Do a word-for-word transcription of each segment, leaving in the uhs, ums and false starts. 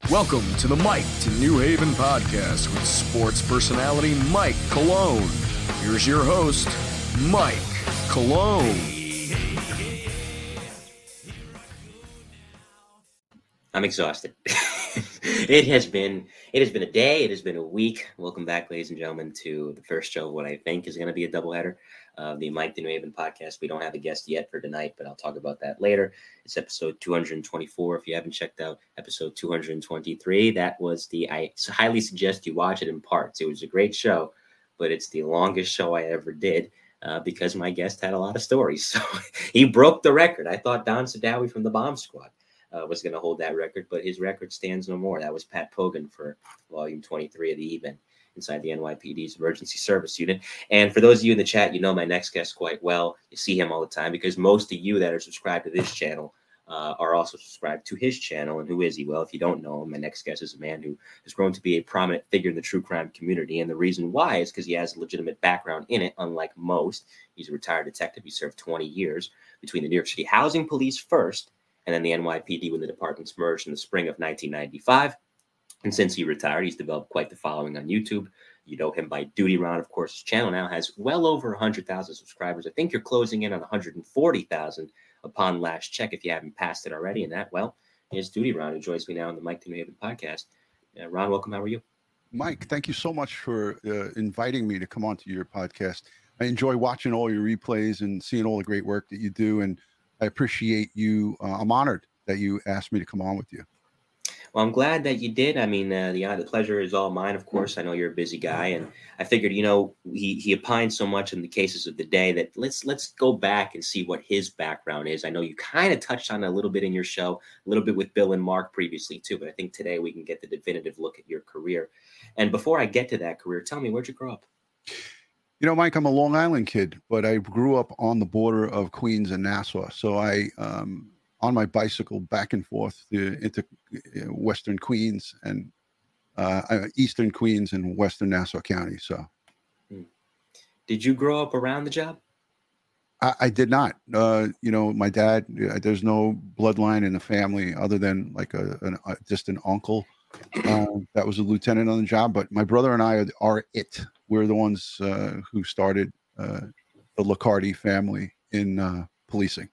Welcome to the Mike to New Haven podcast with sports personality Mike Cologne. Here's your host, Mike Cologne. I'm exhausted. It has been it has been a day. It has been a week. Welcome back, ladies and gentlemen, to the first show of what I think is going to be a doubleheader of the Mike to New Haven podcast. We don't have a guest yet for tonight, but I'll talk about that later. It's episode two hundred twenty-four. If you haven't checked out episode two hundred twenty-three, that was the I highly suggest you watch it in parts. It was a great show, but it's the longest show I ever did. Uh, because my guest had a lot of stories. So he broke the record. I thought Don Sadawi from the Bomb Squad uh, was going to hold that record, but his record stands no more. That was Pat Pogan for volume twenty-three of the E V E N inside the N Y P D's Emergency Service Unit. And for those of you in the chat, you know my next guest quite well. You see him all the time because most of you that are subscribed to this channel uh, are also subscribed to his channel. And who is he? Well, if you don't know him, my next guest is a man who has grown to be a prominent figure in the true crime community. And the reason why is because he has a legitimate background in it, unlike most. He's a retired detective. He served twenty years between the New York City Housing Police first and then the N Y P D when the departments merged in the spring of nineteen ninety-five. And since he retired, he's developed quite the following on YouTube. You know him by Duty Ron. Of course, his channel now has well over one hundred thousand subscribers. I think you're closing in on one hundred forty thousand upon last check if you haven't passed it already. And that, well, is Duty Ron, who joins me now on the Mike to New Haven podcast. Uh, Ron, welcome. How are you? Mike, thank you so much for uh, inviting me to come onto your podcast. I enjoy watching all your replays and seeing all the great work that you do. And I appreciate you. Uh, I'm honored that you asked me to come on with you. Well, I'm glad that you did. I mean, uh, the the pleasure is all mine, of course. I know you're a busy guy, and I figured, you know, he he opined so much in the cases of the day that let's let's go back and see what his background is. I know you kind of touched on it a little bit in your show, a little bit with Bill and Mark previously too, but I think today we can get the definitive look at your career. And before I get to that career, tell me, where'd you grow up? You know, Mike, I'm a Long Island kid, but I grew up on the border of Queens and Nassau. So I, um, on my bicycle back and forth to, into Western Queens and uh, Eastern Queens and Western Nassau County. So, did you grow up around the job? I, I did not. Uh, you know, my dad. There's no bloodline in the family other than like a, an, a distant uncle uh, that was a lieutenant on the job. But my brother and I are, are it. We're the ones uh, who started uh, the Liccardi family in uh, policing.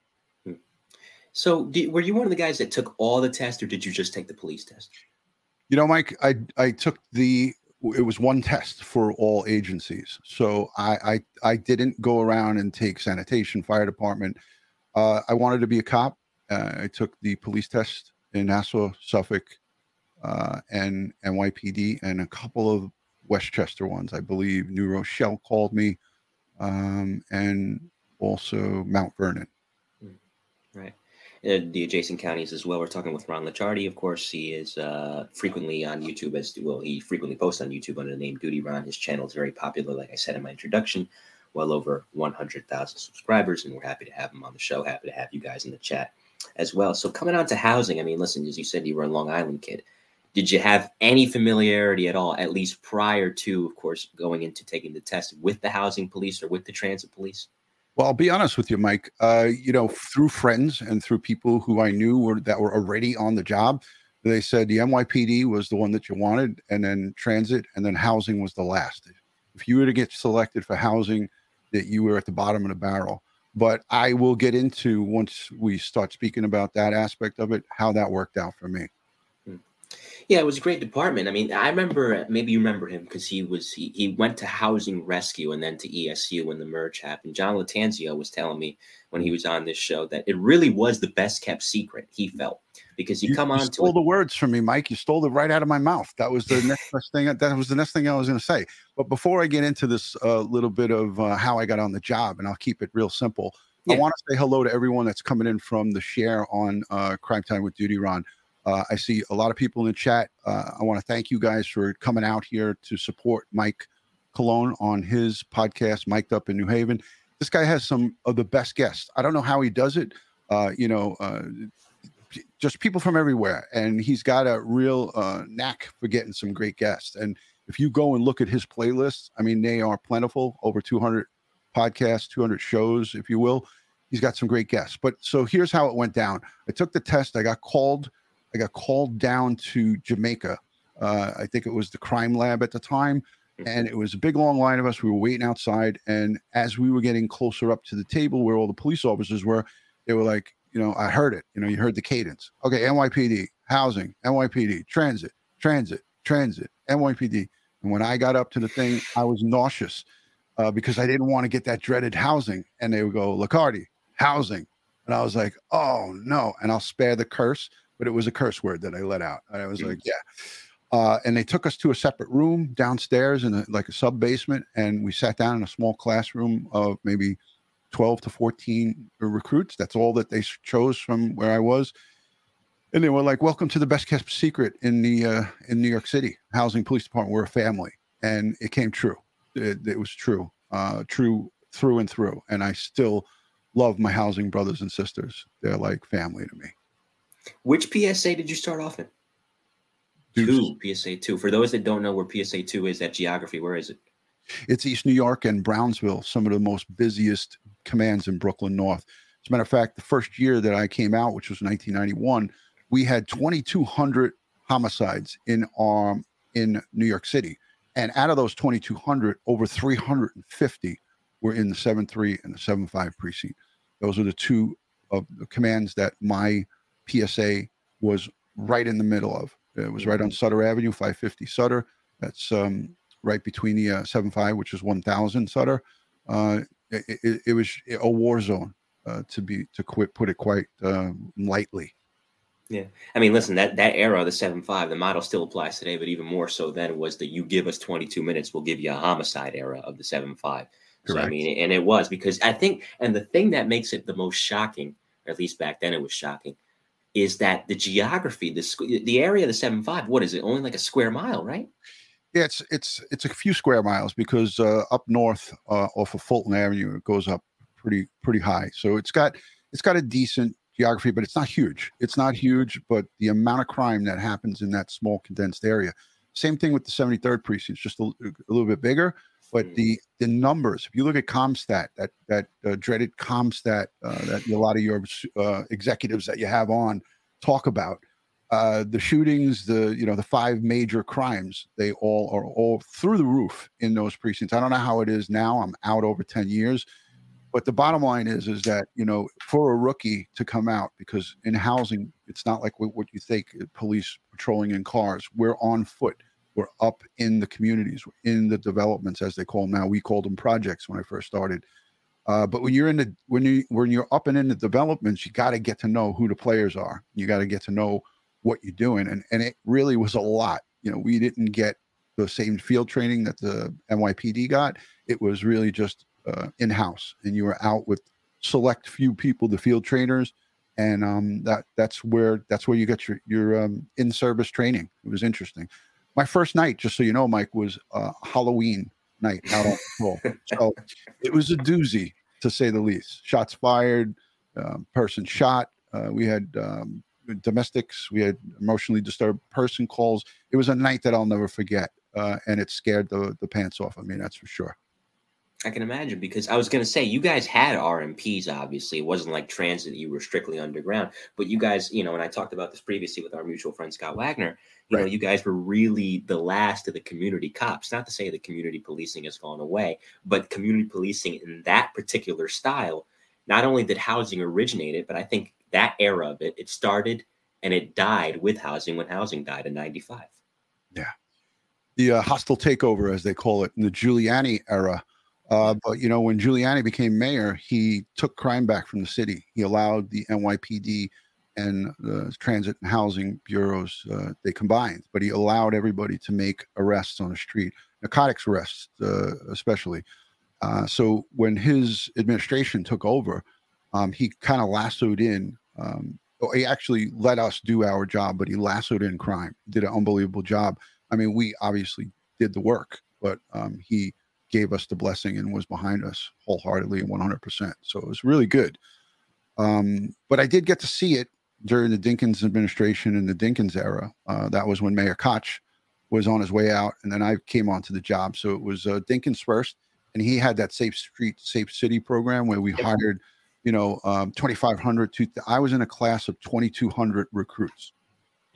So did, were you one of the guys that took all the tests, or did you just take the police test? You know, Mike, I I took the, it was one test for all agencies. So I I, I didn't go around and take sanitation, fire department. Uh, I wanted to be a cop. Uh, I took the police test in Nassau, Suffolk, uh, and N Y P D, and a couple of Westchester ones. I believe New Rochelle called me, um, and also Mount Vernon. Right. Uh, the adjacent counties as well. We're talking with Ron Liccardi. Of course, he is uh, frequently on YouTube as well. He frequently posts on YouTube under the name Duty Ron. His channel is very popular, like I said in my introduction, well over one hundred thousand subscribers, and we're happy to have him on the show. Happy to have you guys in the chat as well. So coming on to housing, I mean, listen, as you said, you were a Long Island kid. Did you have any familiarity at all, at least prior to, of course, going into taking the test with the housing police or with the transit police? Well, I'll be honest with you, Mike. Uh, you know, through friends and through people who I knew were that were already on the job, they said the N Y P D was the one that you wanted, and then transit, and then housing was the last. If you were to get selected for housing, that you were at the bottom of the barrel. But I will get into, once we start speaking about that aspect of it, how that worked out for me. Yeah, it was a great department. I mean, I remember, maybe you remember him because he was he, he went to Housing Rescue and then to E S U when the merge happened. John Latanzio was telling me when he was on this show that it really was the best kept secret, he felt, because you, you come you on stole to the words from me, Mike. You stole it right out of my mouth. That was the next best thing. That was the next thing I was going to say. But before I get into this uh, little bit of uh, how I got on the job, and I'll keep it real simple. Yeah. I want to say hello to everyone that's coming in from the share on uh, Crime Time with Duty Ron. Uh, I see a lot of people in the chat. Uh, I want to thank you guys for coming out here to support Mike Cologne on his podcast, Mic'd Up in New Haven. This guy has some of the best guests. I don't know how he does it. Uh, you know, uh, just people from everywhere. And he's got a real uh, knack for getting some great guests. And if you go and look at his playlists, I mean, they are plentiful, over two hundred podcasts, two hundred shows, if you will. He's got some great guests. But so here's how it went down. I took the test. I got called. I got called down to Jamaica. Uh, I think it was the crime lab at the time. And it was a big, long line of us. We were waiting outside. And as we were getting closer up to the table where all the police officers were, they were like, you know, I heard it. You know, you heard the cadence. Okay, N Y P D, housing, N Y P D, transit, transit, transit, N Y P D. And when I got up to the thing, I was nauseous uh, because I didn't want to get that dreaded housing. And they would go, Licardi, housing. And I was like, oh, no. And I'll spare the curse. But it was a curse word that I let out. And I was mm-hmm. like, yeah. Uh, and they took us to a separate room downstairs in a, like a sub basement. And we sat down in a small classroom of maybe twelve to fourteen recruits. That's all that they chose from where I was. And they were like, welcome to the best kept secret in the uh, in New York City Housing Police Department. We're a family. And it came true. It, it was true, uh, true through and through. And I still love my housing brothers and sisters. They're like family to me. Which P S A did you start off in? Two, P S A two. For those that don't know where P S A two is, that geography, where is it? It's East New York and Brownsville, some of the most busiest commands in Brooklyn North. As a matter of fact, the first year that I came out, which was nineteen ninety-one, we had twenty-two hundred homicides in um, in New York City. And out of those twenty-two hundred, over three hundred fifty were in the seven three and the seven five precinct. Those are the two of the commands that my P S A was right in the middle of. It was right on Sutter Avenue, five fifty Sutter. That's um, right between the uh, seven five, which is one thousand Sutter. Uh, it, it, it was a war zone, uh, to be to quit, put it quite uh, lightly. Yeah, I mean, listen, that that era, the seven five, the model still applies today, but even more so then was the you give us twenty-two minutes, we'll give you a homicide era of the seven five. So I mean, and it was because I think, and the thing that makes it the most shocking, or at least back then it was shocking, is that the geography, the the area of the seven five, what is it? Only like a square mile, right? Yeah, it's it's it's a few square miles because uh, up north uh, off of Fulton Avenue, it goes up pretty pretty high. So it's got it's got a decent geography, but it's not huge. It's not huge, but the amount of crime that happens in that small condensed area. Same thing with the seventy-third precinct, just a, a little bit bigger. But the the numbers, if you look at CompStat, that that uh, dreaded CompStat uh, that a lot of your uh, executives that you have on talk about, uh, the shootings, the you know the five major crimes, they all are all through the roof in those precincts. I don't know how it is now. I'm out over ten years, but the bottom line is is that you know for a rookie to come out, because in housing it's not like what you think, police patrolling in cars. We're on foot. We're up in the communities, we're in the developments, as they call them now. We called them projects when I first started. Uh, but when you're in the when you when you're up and in the developments, you got to get to know who the players are. You got to get to know what you're doing, and and it really was a lot. You know, we didn't get the same field training that the N Y P D got. It was really just uh, in house, and you were out with select few people, the field trainers, and um, that that's where that's where you get your your um, in service training. It was interesting. My first night, just so you know, Mike, was uh, Halloween night out on patrol. So it was a doozy, to say the least. Shots fired, uh, person shot. Uh, we had um, domestics. We had emotionally disturbed person calls. It was a night that I'll never forget, uh, and it scared the the pants off of me. That's for sure. I can imagine, because I was going to say, you guys had R M Ps, obviously. It wasn't like transit. You were strictly underground. But you guys, you know, and I talked about this previously with our mutual friend, Scott Wagner, you right. know, you guys were really the last of the community cops. Not to say that community policing has gone away, but community policing in that particular style, not only did housing originate it, but I think that era of it, it started and it died with housing when housing died in ninety-five. Yeah. The uh, hostile takeover, as they call it, in the Giuliani era. Uh, but, you know, when Giuliani became mayor, he took crime back from the city. He allowed the N Y P D and the transit and housing bureaus, uh, they combined, but he allowed everybody to make arrests on the street, narcotics arrests, uh, especially. Uh, so when his administration took over, um, he kind of lassoed in, um, he actually let us do our job, but he lassoed in crime, did an unbelievable job. I mean, we obviously did the work, but um, he gave us the blessing and was behind us wholeheartedly and one hundred percent. So it was really good. Um, but I did get to see it during the Dinkins administration and the Dinkins era. Uh, that was when Mayor Koch was on his way out, and then I came onto the job. So it was uh, Dinkins first, and he had that Safe Street, Safe City program where we yep. hired, you know, um, twenty-five hundred. To, I was in a class of twenty-two hundred recruits.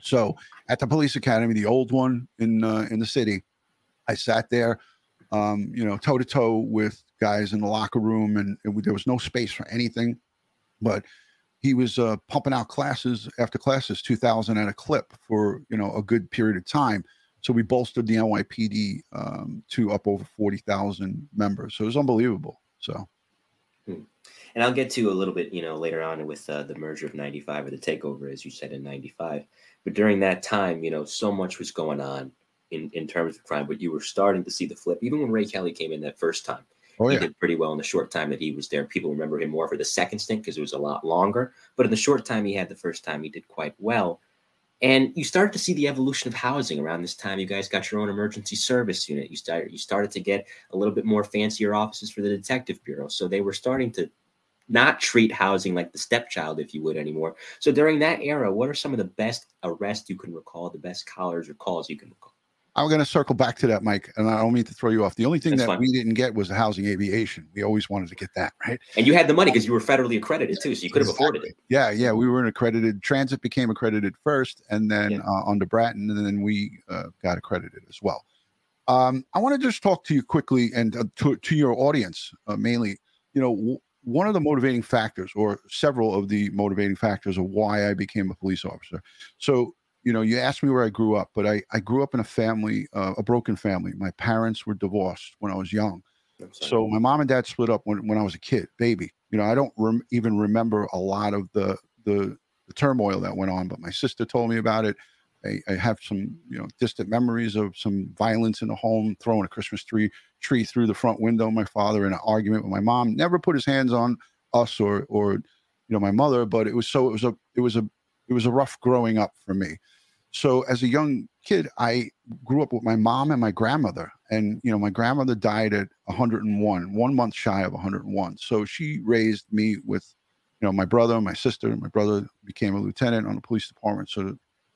So at the police academy, the old one in uh, in the city, I sat there, um, you know, toe to toe with guys in the locker room, and it, there was no space for anything. But he was uh, pumping out classes after classes, two thousand at a clip for, you know, a good period of time. So we bolstered the N Y P D um, to up over forty thousand members. So it was unbelievable. So. Hmm. And I'll get to a little bit, you know, later on with uh, the merger of ninety-five, or the takeover, as you said, in ninety-five. But during that time, you know, so much was going on in, in terms of crime, but you were starting to see the flip. Even when Ray Kelly came in that first time, oh, he yeah. did pretty well in the short time that he was there. People remember him more for the second stint because it was a lot longer. But in the short time he had the first time, he did quite well. And you started to see the evolution of housing around this time. You guys got your own emergency service unit. You started, you started to get a little bit more fancier offices for the detective bureau. So they were starting to not treat housing like the stepchild, if you would, anymore. So during that era, what are some of the best arrests you can recall, the best collars or calls you can recall? I'm going to circle back to that, Mike, and I don't mean to throw you off. The only thing That's that fine. we didn't get was the housing aviation. We always wanted to get that, right? And you had the money because you were federally accredited too, so you could have Exactly. afforded it. Yeah, yeah. We were an accredited. Transit became accredited first, and then Yeah. uh, under Bratton, and then we uh, got accredited as well. Um, I want to just talk to you quickly and uh, to, to your audience uh, mainly. You know, w- one of the motivating factors, or several of the motivating factors, of why I became a police officer. So, you know, you asked me where I grew up, but I, I grew up in a family, uh, a broken family. My parents were divorced when I was young. So my mom and dad split up when, when I was a kid, baby. You know, I don't rem- even remember a lot of the, the the turmoil that went on, but my sister told me about it. I, I have some, you know, distant memories of some violence in the home, throwing a Christmas tree tree through the front window. My father in an argument with my mom, never put his hands on us or or you know my mother, but it was so it was a it was a it was a rough growing up for me. So as a young kid, I grew up with my mom and my grandmother. And, you know, my grandmother died at one hundred one, one month shy of one hundred one. So she raised me with, you know, my brother, my sister. My brother became a lieutenant on the police department. So,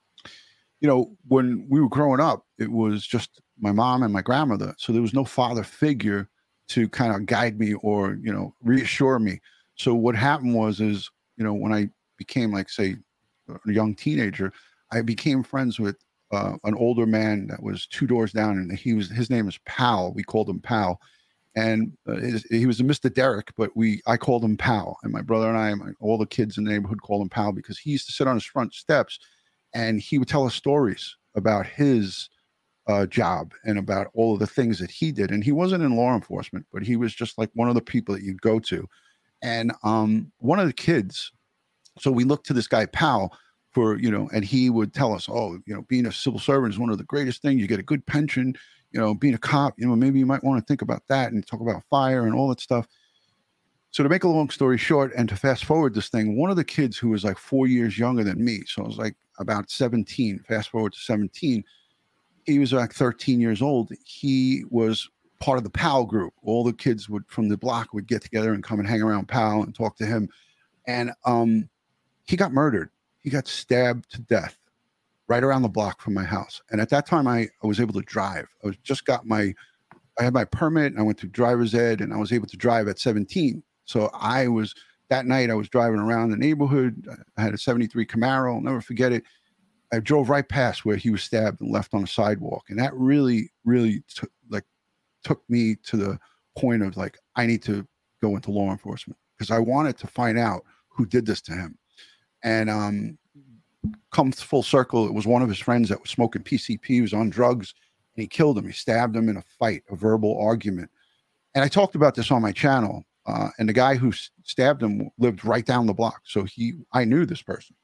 you know, when we were growing up, it was just my mom and my grandmother. So there was no father figure to kind of guide me or, you know, reassure me. So what happened was, is, you know, when I became, like, say, a young teenager, I became friends with uh, an older man that was two doors down, and he was his name is Pal. We called him Pal, and uh, his, he was a Mister Derrick, but we I called him Pal. And my brother and I, my, all the kids in the neighborhood called him Pal because he used to sit on his front steps, and he would tell us stories about his uh, job and about all of the things that he did. And he wasn't in law enforcement, but he was just like one of the people that you'd go to. And um, one of the kids, so we looked to this guy Pal. For, you know, and he would tell us, oh, you know, being a civil servant is one of the greatest things. You get a good pension, you know, being a cop, you know, maybe you might want to think about that and talk about fire and all that stuff. So to make a long story short, and to fast forward this thing, one of the kids who was like four years younger than me, so I was like about seventeen, fast forward to seventeen, he was like thirteen years old. He was part of the Pal group. All the kids would from the block would get together and come and hang around Pal and talk to him. And um, he got murdered. He got stabbed to death right around the block from my house. And at that time, I, I was able to drive. I was just got my, I had my permit, and I went to driver's ed, and I was able to drive at seventeen. So I was, that night I was driving around the neighborhood. I had a seventy-three Camaro. I'll never forget it. I drove right past where he was stabbed and left on the sidewalk. And that really, really took like took me to the point of like, I need to go into law enforcement because I wanted to find out who did this to him. And um, come full circle, it was one of his friends that was smoking P C P. He was on drugs, and he killed him. He stabbed him in a fight, a verbal argument. And I talked about this on my channel. Uh, and the guy who stabbed him lived right down the block, so he, I knew this person.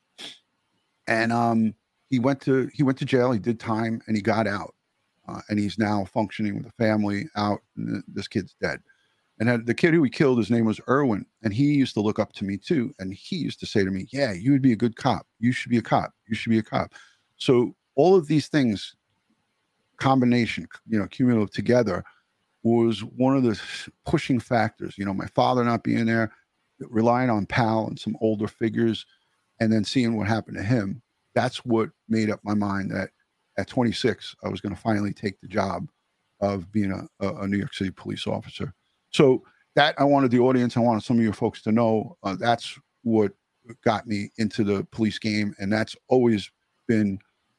And um, he went to he went to jail. He did time, and he got out. Uh, and he's now functioning with a family out. And this kid's dead. And the kid who he killed, his name was Irwin, and he used to look up to me too. And he used to say to me, yeah, you would be a good cop. You should be a cop. You should be a cop. So all of these things, combination, you know, cumulative together, was one of the pushing factors. You know, my father not being there, relying on Pal and some older figures, and then seeing what happened to him. That's what made up my mind that at twenty-six, I was going to finally take the job of being a, a New York City police officer. So that I wanted the audience, I wanted some of your folks to know uh, that's what got me into the police game. And that's always been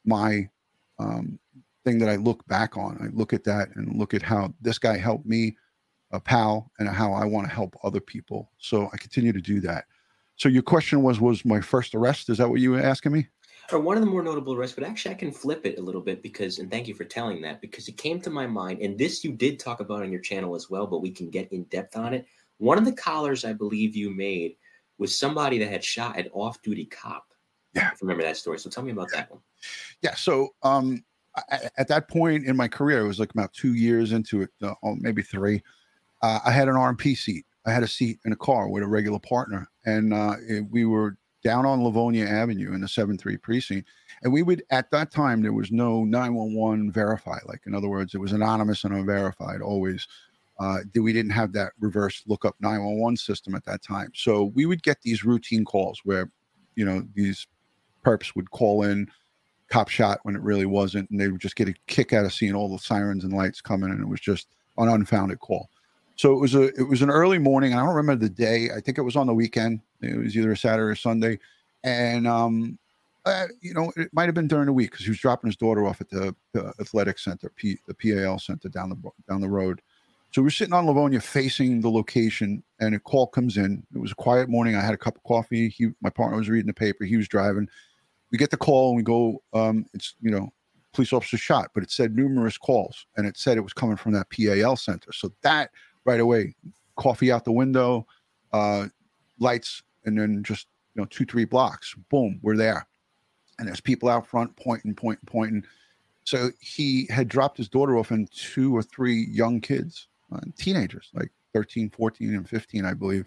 my um, thing that I look back on. I look at that and look at how this guy helped me, a pal, and how I want to help other people. So I continue to do that. So your question was, was my first arrest? Is that what you were asking me? Or one of the more notable arrests, but actually I can flip it a little bit because, and thank you for telling that, because it came to my mind, and this you did talk about on your channel as well, but we can get in depth on it. One of the collars I believe you made was somebody that had shot an off-duty cop. Yeah. If you remember that story. So tell me about that one. Yeah. So um, I, at that point in my career, it was like about two years into it, uh, or maybe three. Uh, I had an R M P seat. I had a seat in a car with a regular partner, and uh, it, we were down on Livonia Avenue in the seven three precinct. And we would, at that time, there was no nine one one verify. Like, in other words, it was anonymous and unverified always. Uh, we didn't have that reverse lookup nine one one system at that time. So we would get these routine calls where, you know, these perps would call in, cop shot when it really wasn't, and they would just get a kick out of seeing all the sirens and lights coming, and it was just an unfounded call. So it was a it was an early morning, and I don't remember the day. I think it was on the weekend. It was either a Saturday or Sunday, and um, uh, you know, it might have been during the week because he was dropping his daughter off at the, the athletic center, P, the P A L center down the down the road. So we're sitting on Livonia facing the location, and a call comes in. It was a quiet morning. I had a cup of coffee. He, my partner was reading the paper. He was driving. We get the call, and we go. Um, it's you know, police officer shot, but it said numerous calls, and it said it was coming from that P A L center. So that. Right away, coffee out the window, uh, lights, and then just you know two, three blocks. Boom, we're there, and there's people out front pointing, pointing, pointing. So he had dropped his daughter off, and two or three young kids, uh, teenagers, like thirteen, fourteen, and fifteen, I believe,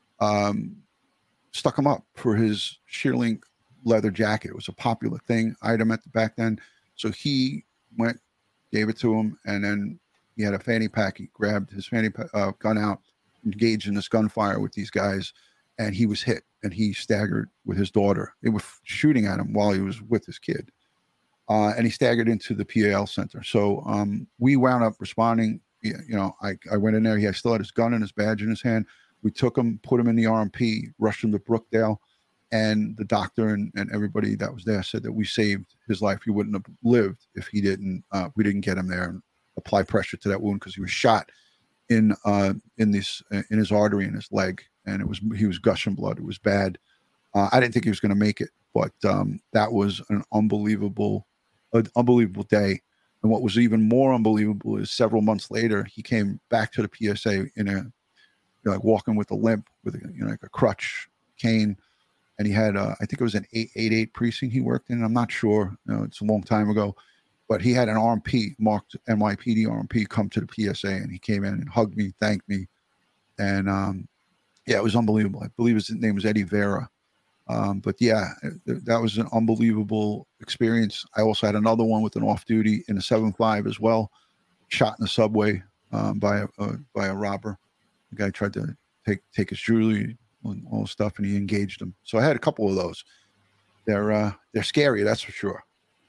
um, stuck him up for his sheer-link leather jacket. It was a popular thing item at the back then. So he went, gave it to him, and then. He had a fanny pack. He grabbed his fanny pa- uh, gun out, engaged in this gunfire with these guys, and he was hit. And he staggered with his daughter. They were shooting at him while he was with his kid, uh, and he staggered into the P A L center. So um, we wound up responding. You know, I, I went in there. He still had his gun and his badge in his hand. We took him, put him in the R M P, rushed him to Brookdale, and the doctor and, and everybody that was there said that we saved his life. He wouldn't have lived if he didn't. Uh, we didn't get him there. And, apply pressure to that wound because he was shot in uh, in this uh, in his artery in his leg, and it was he was gushing blood. It was bad. Uh, I didn't think he was going to make it, but um, that was an unbelievable, an unbelievable day. And what was even more unbelievable is several months later, he came back to the P S A in a you know, like walking with a limp, with a, you know like a crutch, cane, and he had uh, I think it was an eight eighty-eight precinct he worked in. I'm not sure. You know, it's a long time ago. But he had an R M P marked N Y P D R M P come to the P S A, and he came in and hugged me, thanked me, and um, yeah, it was unbelievable. I believe his name was Eddie Vera. Um, but yeah, that was an unbelievable experience. I also had another one with an off-duty in a seven five as well, shot in the subway um, by a uh, by a robber. The guy tried to take take his jewelry and all the stuff, and he engaged him. So I had a couple of those. They're uh, they're scary, that's for sure.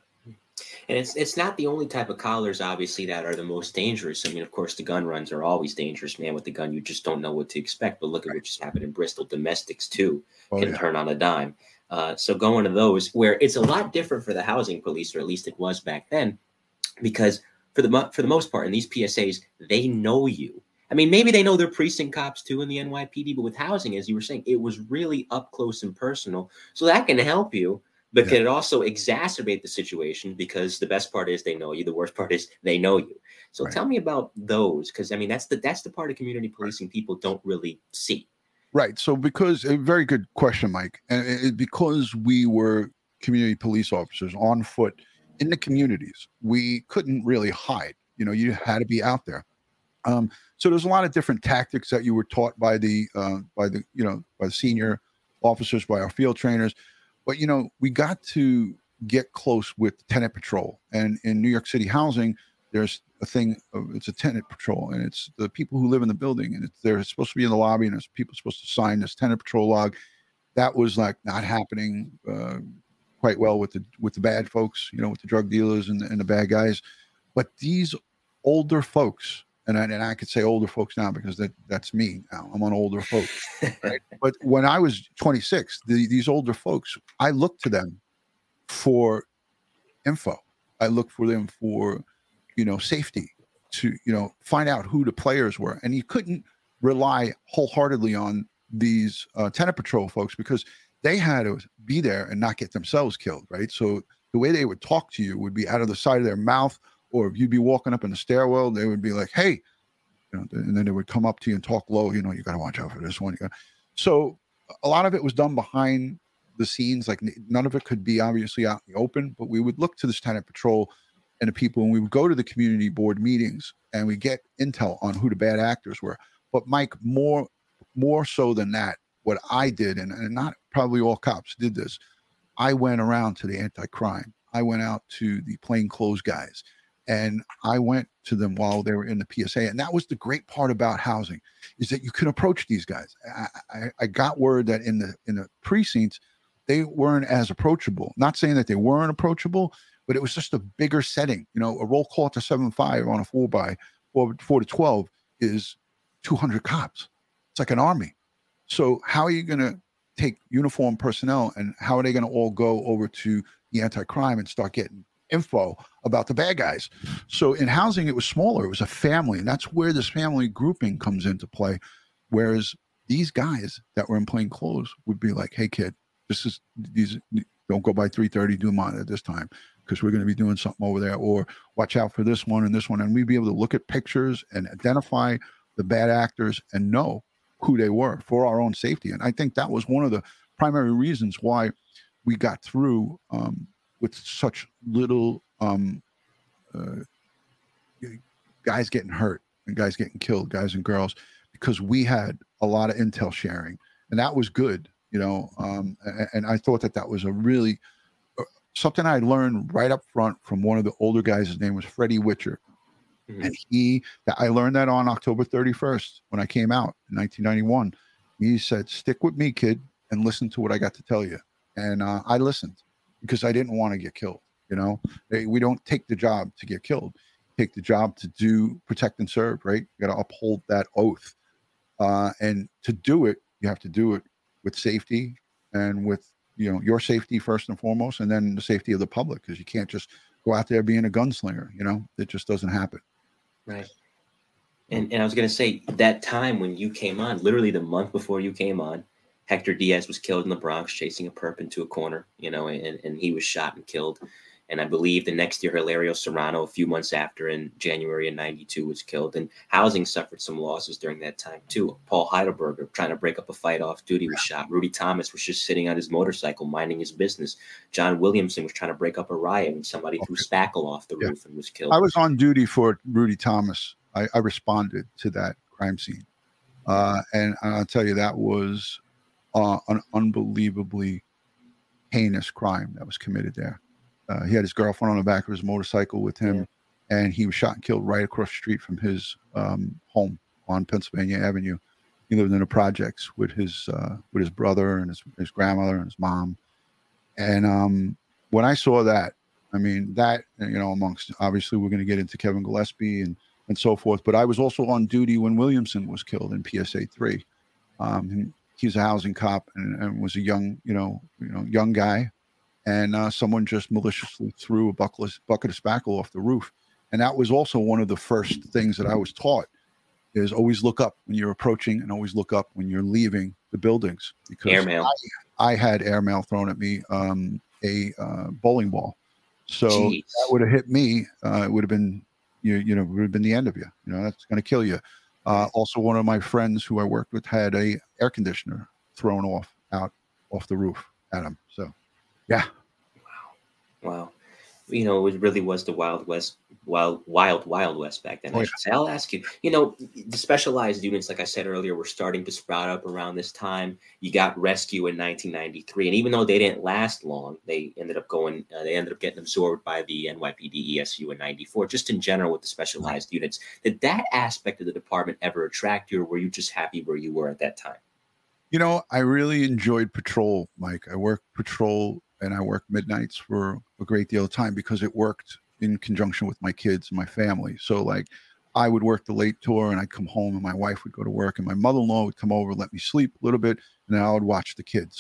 And it's it's not the only type of collars, obviously, that are the most dangerous. I mean, of course, the gun runs are always dangerous, man. With the gun, you just don't know what to expect. But look at what just happened in Bristol. Domestics, too, oh, can yeah. turn on a dime. Uh, so going to those where it's a lot different for the housing police, or at least it was back then, because for the for the most part, in these P S As, they know you. I mean, maybe they know their precinct cops, too, in the N Y P D. But with housing, as you were saying, it was really up close and personal. So that can help you. But yeah. can it also exacerbate the situation? Because the best part is they know you. The worst part is they know you. So right. tell me about those, because I mean that's the that's the part of community policing people don't really see. Right. So because a very good question, Mike, and it, because we were community police officers on foot in the communities, we couldn't really hide. You know, you had to be out there. Um, so there's a lot of different tactics that you were taught by the uh, by the you know by the senior officers, by our field trainers. But, you know, we got to get close with tenant patrol. And in New York City housing, there's a thing, of, it's a tenant patrol. And it's the people who live in the building. And it's, they're supposed to be in the lobby. And there's people supposed to sign this tenant patrol log. That was like not happening uh, quite well with the with the bad folks, you know, with the drug dealers and the, and the bad guys. But these older folks, and I, and I could say older folks now because that, that's me now. I'm on older folks. Right? But when I was twenty-six, the, these older folks, I looked to them for info. I looked for them for, you know, safety, to, you know, find out who the players were. And you couldn't rely wholeheartedly on these uh, tenant patrol folks because they had to be there and not get themselves killed, right? So the way they would talk to you would be out of the side of their mouth, or if you'd be walking up in the stairwell, they would be like, hey, you know, and then they would come up to you and talk low, you know, you got to watch out for this one. So a lot of it was done behind the scenes. Like none of it could be obviously out in the open, but we would look to this tenant patrol and the people, and we would go to the community board meetings and we get intel on who the bad actors were. But Mike, more, more so than that, what I did, and, and not probably all cops did this, I went around to the anti-crime. I went out to the plainclothes guys, and I went to them while they were in the P S A. And that was the great part about housing, is that you can approach these guys. I, I, I got word that in the in the precincts, they weren't as approachable. Not saying that they weren't approachable, but it was just a bigger setting. You know, a roll call to seven five on a four by four, four to twelve is two hundred cops. It's like an army. So how are you going to take uniformed personnel and how are they going to all go over to the anti-crime and start getting info about the bad guys? So in housing, it was smaller. It was a family. And that's where this family grouping comes into play. Whereas these guys that were in plain clothes would be like, hey, kid, this is these. Don't go by three thirty, do them on at this time because we're going to be doing something over there, or watch out for this one and this one. And we'd be able to look at pictures and identify the bad actors and know who they were for our own safety. And I think that was one of the primary reasons why we got through um, with such little um, uh, guys getting hurt and guys getting killed, guys and girls, because we had a lot of intel sharing, and that was good, you know. Um, and, and I thought that that was a really uh, something I learned right up front from one of the older guys. His name was Freddie Witcher. Mm-hmm. And he, I learned that on October thirty-first when I came out in nineteen ninety-one. He said, stick with me, kid, and listen to what I got to tell you. And uh, I listened because I didn't want to get killed. You know, we don't take the job to get killed. Take the job to do, protect and serve, right? You got to uphold that oath. Uh, and to do it, you have to do it with safety and with, you know, your safety first and foremost, and then the safety of the public, because you can't just go out there being a gunslinger. You know, it just doesn't happen. Right. And and I was going to say, that time when you came on, literally the month before you came on, Hector Diaz was killed in the Bronx chasing a perp into a corner, you know, and, and he was shot and killed. And I believe the next year, Hilario Serrano, a few months after, in January of ninety-two, was killed. And housing suffered some losses during that time, too. Paul Heidelberger, trying to break up a fight off duty, was shot. Rudy Thomas was just sitting on his motorcycle, minding his business. John Williamson was trying to break up a riot, and somebody okay. threw spackle off the yeah. roof and was killed. I was on duty for Rudy Thomas. I, I responded to that crime scene. Uh, and I'll tell you, that was uh, an unbelievably heinous crime that was committed there. Uh, he had his girlfriend on the back of his motorcycle with him, yeah. and he was shot and killed right across the street from his um, home on Pennsylvania Avenue. He lived in the projects with his uh, with his brother and his, his grandmother and his mom. And um, when I saw that, I mean, that, you know, amongst, obviously we're going to get into Kevin Gillespie and, and so forth, but I was also on duty when Williamson was killed in P S A three. Um, he's a housing cop and, and was a young, you know, you know, young guy. And uh, someone just maliciously threw a bucket, bucket of spackle off the roof. And that was also one of the first things that I was taught, is always look up when you're approaching and always look up when you're leaving the buildings. Because airmail. I, I had airmail thrown at me, um, a uh, bowling ball. So Jeez. That would have hit me. Uh, it would have been, you, you know, would have been the end of you. You know, that's going to kill you. Uh, also, one of my friends who I worked with had a air conditioner thrown off out off the roof at him. So. Yeah. Wow. Wow. You know, it really was the Wild West, wild, wild, wild West back then. Oh, I should say. I'll ask you, you know, the specialized units, like I said earlier, were starting to sprout up around this time. You got Rescue in nineteen ninety-three. And even though they didn't last long, they ended up going, uh, they ended up getting absorbed by the N Y P D E S U in ninety-four, just in general with the specialized right. units. Did that aspect of the department ever attract you, or were you just happy where you were at that time? You know, I really enjoyed patrol, Mike. I worked patrol and I worked midnights for a great deal of time because it worked in conjunction with my kids and my family. So like I would work the late tour and I'd come home and my wife would go to work and my mother-in-law would come over, let me sleep a little bit, and then I would watch the kids.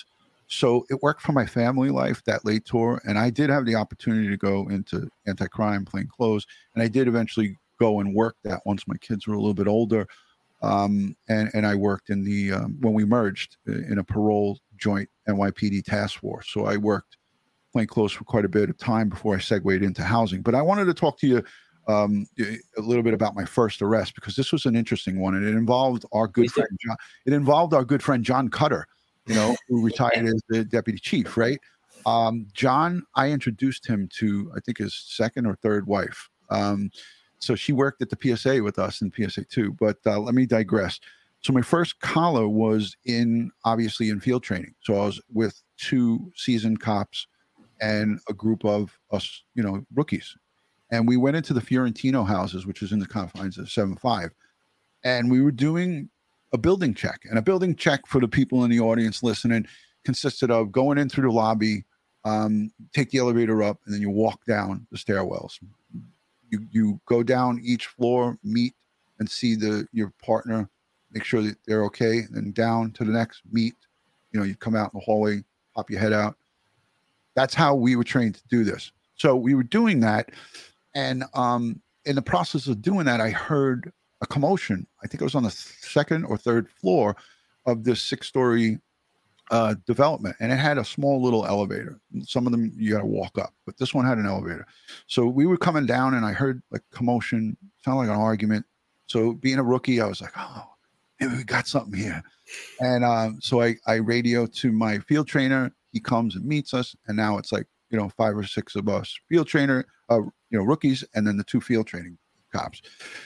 So it worked for my family life, that late tour. And I did have the opportunity to go into anti-crime, plain clothes. And I did eventually go and work that once my kids were a little bit older. Um, and, and I worked in the, um, when we merged in a parole joint N Y P D task force. So I worked plain clothes for quite a bit of time before I segued into housing. But I wanted to talk to you um, a little bit about my first arrest, because this was an interesting one. And it involved our good friend, John. It involved our good friend, John Cutter, you know, who retired as the deputy chief, right? Um, John, I introduced him to, I think, his second or third wife. Um, so she worked at the P S A with us in P S A too. But uh, let me digress. So my first collar was in, obviously, in field training. So I was with two seasoned cops and a group of us, you know, rookies. And we went into the Fiorentino houses, which is in the confines of seven five. And we were doing a building check. And a building check, for the people in the audience listening, consisted of going in through the lobby, um, take the elevator up, and then you walk down the stairwells. You you go down each floor, meet and see the your partner, make sure that they're okay, and then down to the next, meet. You know, you come out in the hallway, pop your head out. That's how we were trained to do this. So we were doing that. And um, in the process of doing that, I heard a commotion. I think it was on the second or third floor of this six-story uh, development. And it had a small little elevator. Some of them you got to walk up, but this one had an elevator. So we were coming down and I heard like commotion, sounded like an argument. So being a rookie, I was like, oh, maybe we got something here. And um, so I, I radio to my field trainer. He comes and meets us. And now it's like, you know, five or six of us field trainer, uh, you know, rookies, and then the two field training cops.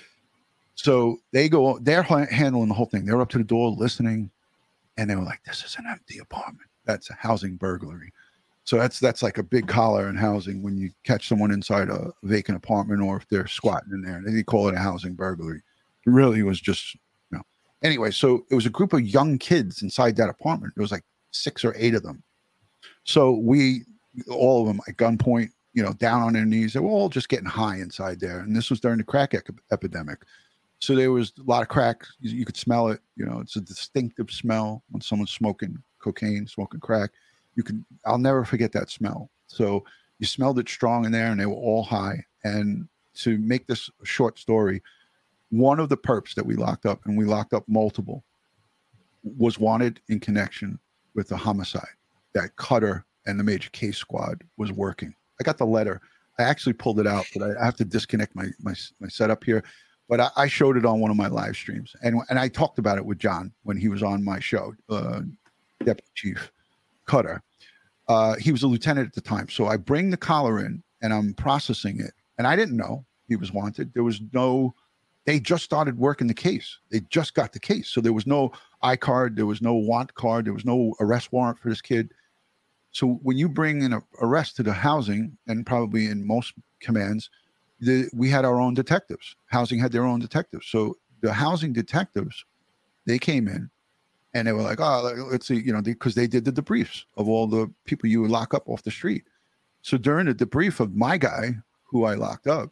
So they go, they're handling the whole thing. They're up to the door listening. And they were like, this is an empty apartment. That's a housing burglary. So that's, that's like a big collar in housing when you catch someone inside a vacant apartment, or if they're squatting in there, they call it a housing burglary. It really was just, you know, anyway. So it was a group of young kids inside that apartment. It was like six or eight of them. So we, all of them at gunpoint, you know, down on their knees. They were all just getting high inside there. And this was during the crack ec- epidemic. So there was a lot of crack. You, you could smell it. You know, it's a distinctive smell when someone's smoking cocaine, smoking crack. You can, I'll never forget that smell. So you smelled it strong in there, and they were all high. And to make this a short story, one of the perps that we locked up, and we locked up multiple, was wanted in connection with a homicide that Cutter and the Major Case Squad was working. I got the letter. I actually pulled it out, but I have to disconnect my my, my setup here. But I, I showed it on one of my live streams, and and I talked about it with John when he was on my show, uh, Deputy Chief Cutter. Uh, he was a lieutenant at the time, so I bring the collar in, and I'm processing it, and I didn't know he was wanted. There was no. They just started working the case. They just got the case, so there was no I card, there was no want card, there was no arrest warrant for this kid. So when you bring an arrest to the housing, and probably in most commands, the, we had our own detectives. Housing had their own detectives. So the housing detectives, they came in, and they were like, oh, let's see, you know, because they, they did the debriefs of all the people you would lock up off the street. So during the debrief of my guy, who I locked up,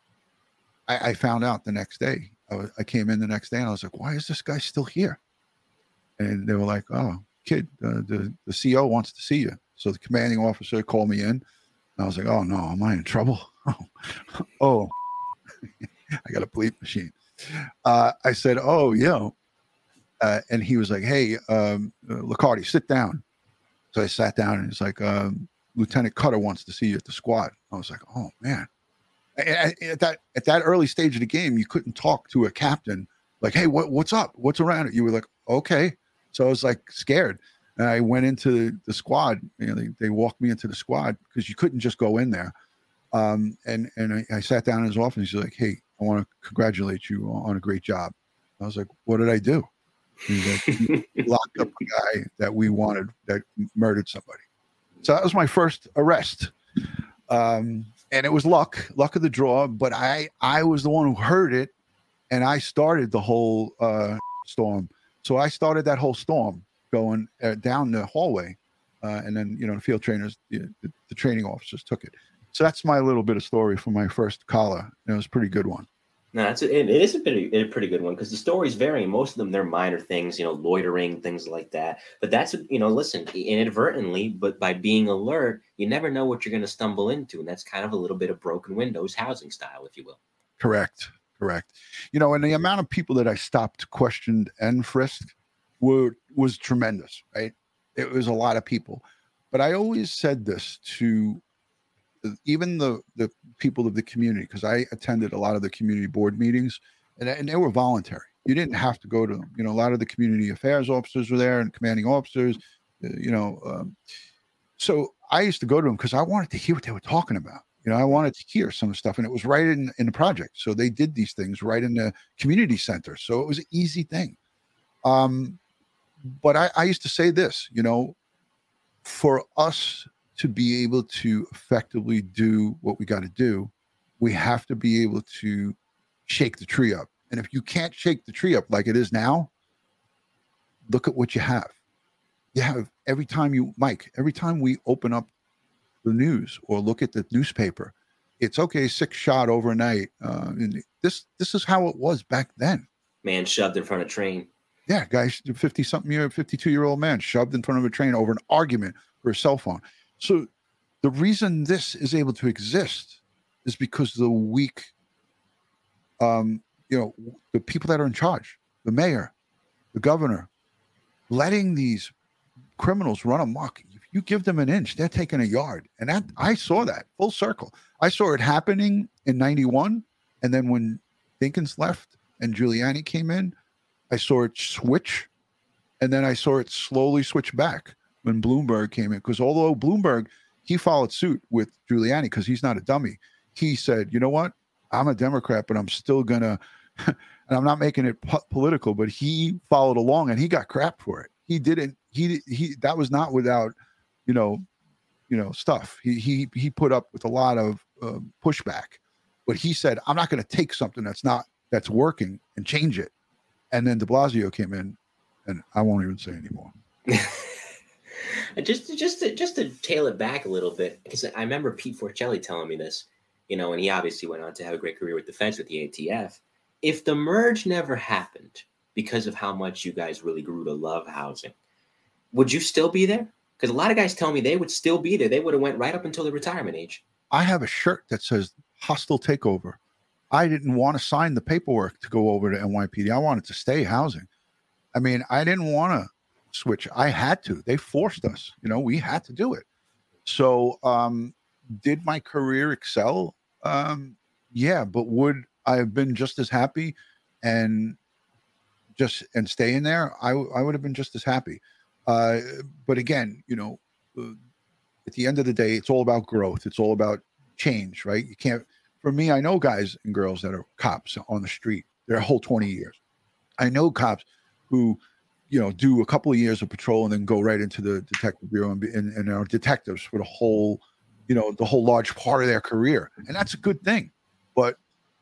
I, I found out the next day. I, was, I came in the next day, and I was like, why is this guy still here? And they were like, oh, kid, uh, the, the C O wants to see you. So the commanding officer called me in. And I was like, oh, no, am I in trouble? Oh, oh. I got a bleep machine. Uh, I said, oh, yeah. Uh, and he was like, hey, um, uh, Licardi, sit down. So I sat down, and he's like, um, Lieutenant Cutter wants to see you at the squad. I was like, oh, man. At, at that at that early stage of the game, you couldn't talk to a captain like, hey, what, what's up? What's around it? You were like, okay. So I was like scared. And I went into the squad. You know, they, they walked me into the squad because you couldn't just go in there. Um, and and I, I sat down in his office. He's like, hey, I want to congratulate you on a great job. I was like, what did I do? He's like, you locked up a guy that we wanted that murdered somebody. So that was my first arrest. Um, and it was luck, luck of the draw. But I, I was the one who heard it, and I started the whole uh, storm. So I started that whole storm going uh, down the hallway, uh, and then, you know, the field trainers, the, the, the training officers took it. So that's my little bit of story for my first collar. It was a pretty good one. No, that's a, it, it is a pretty a pretty good one because the stories vary. Most of them they're minor things, you know, loitering, things like that. But that's you know, listen, inadvertently, but by being alert, you never know what you're going to stumble into, and that's kind of a little bit of broken windows housing style, if you will. Correct, correct. You know, and the amount of people that I stopped, questioned, and frisked were was tremendous. Right, it was a lot of people, but I always said this to even the the people of the community, because I attended a lot of the community board meetings, and, and they were voluntary. You didn't have to go to them. You know, a lot of the community affairs officers were there and commanding officers, uh, you know. Um, so I used to go to them because I wanted to hear what they were talking about. You know, I wanted to hear some stuff, and it was right in, in the project. So they did these things right in the community center. So it was an easy thing. Um, but I, I used to say this, you know, for us to be able to effectively do what we got to do, we have to be able to shake the tree up. And if you can't shake the tree up like it is now, look at what you have. You have every time you, Mike, every time we open up the news or look at the newspaper, it's okay, six shot overnight. Uh, and this this is how it was back then. Man shoved in front of train. Yeah, guys, fifty something year, fifty-two year old man shoved in front of a train over an argument for a cell phone. So the reason this is able to exist is because the weak, um, you know, the people that are in charge, the mayor, the governor, letting these criminals run amok. If you give them an inch, they're taking a yard. And that I saw that full circle. I saw it happening in ninety-one. And then when Dinkins left and Giuliani came in, I saw it switch. And then I saw it slowly switch back when Bloomberg came in. Because although Bloomberg, he followed suit with Giuliani because he's not a dummy. He said, you know what? I'm a Democrat, but I'm still going to, and I'm not making it po- political, but he followed along and he got crap for it. He didn't, he, he, that was not without, you know, you know, stuff. He, he, he put up with a lot of uh, pushback, but he said, I'm not going to take something that's not, that's working and change it. And then de Blasio came in and I won't even say anymore. Just, just, to, just to tail it back a little bit, because I remember Pete Forcelli telling me this, you know, and he obviously went on to have a great career with defense with the A T F. If the merge never happened because of how much you guys really grew to love housing, would you still be there? Because a lot of guys tell me they would still be there. They would have went right up until the retirement age. I have a shirt that says hostile takeover. I didn't want to sign the paperwork to go over to N Y P D. I wanted to stay housing. I mean, I didn't want to switch. I had to. They forced us. You know, we had to do it. So um, did my career excel? Um, yeah, but would I have been just as happy and just and staying there? I, I would have been just as happy. Uh, but again, you know, uh, at the end of the day, it's all about growth. It's all about change, right? You can't, for me, I know guys and girls that are cops on the street their whole twenty years. I know cops who, you know, do a couple of years of patrol and then go right into the detective bureau and, be, and, and are detectives for the whole, you know, the whole large part of their career. And that's a good thing. But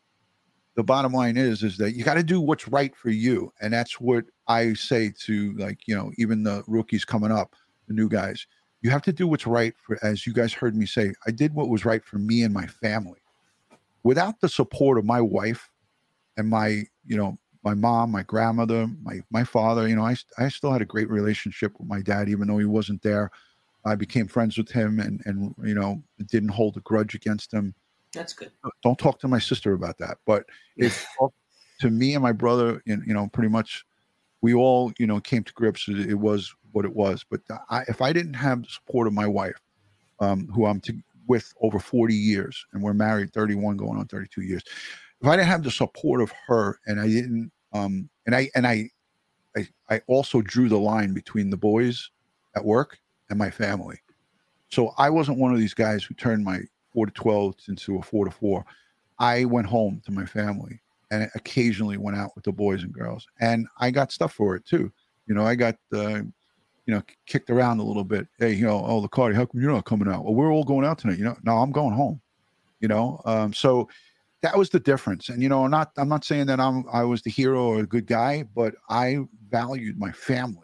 the bottom line is, is that you got to do what's right for you. And that's what I say to, like, you know, even the rookies coming up, the new guys, you have to do what's right for, as you guys heard me say, I did what was right for me and my family. Without the support of my wife and my, you know, my mom, my grandmother, my, my father, you know, I, I still had a great relationship with my dad, even though he wasn't there. I became friends with him and, and, you know, didn't hold a grudge against him. That's good. Don't talk to my sister about that. But if to me and my brother, you know, pretty much we all, you know, came to grips with it. It was what it was. But I, if I didn't have the support of my wife, um, who I'm to, with over forty years, and we're married thirty-one going on thirty-two years. If I didn't have the support of her, and I didn't, um, and I, and I, I, I also drew the line between the boys at work and my family. So I wasn't one of these guys who turned my four to twelve into a four to four. I went home to my family and occasionally went out with the boys and girls, and I got stuff for it too. You know, I got, uh, you know, kicked around a little bit. Hey, you know, oh, Licardi, how come you're not coming out? Well, we're all going out tonight. You know, no, I'm going home. You know, um, so that was the difference. And you know, I'm not, I'm not saying that I'm, I was the hero or a good guy, but I valued my family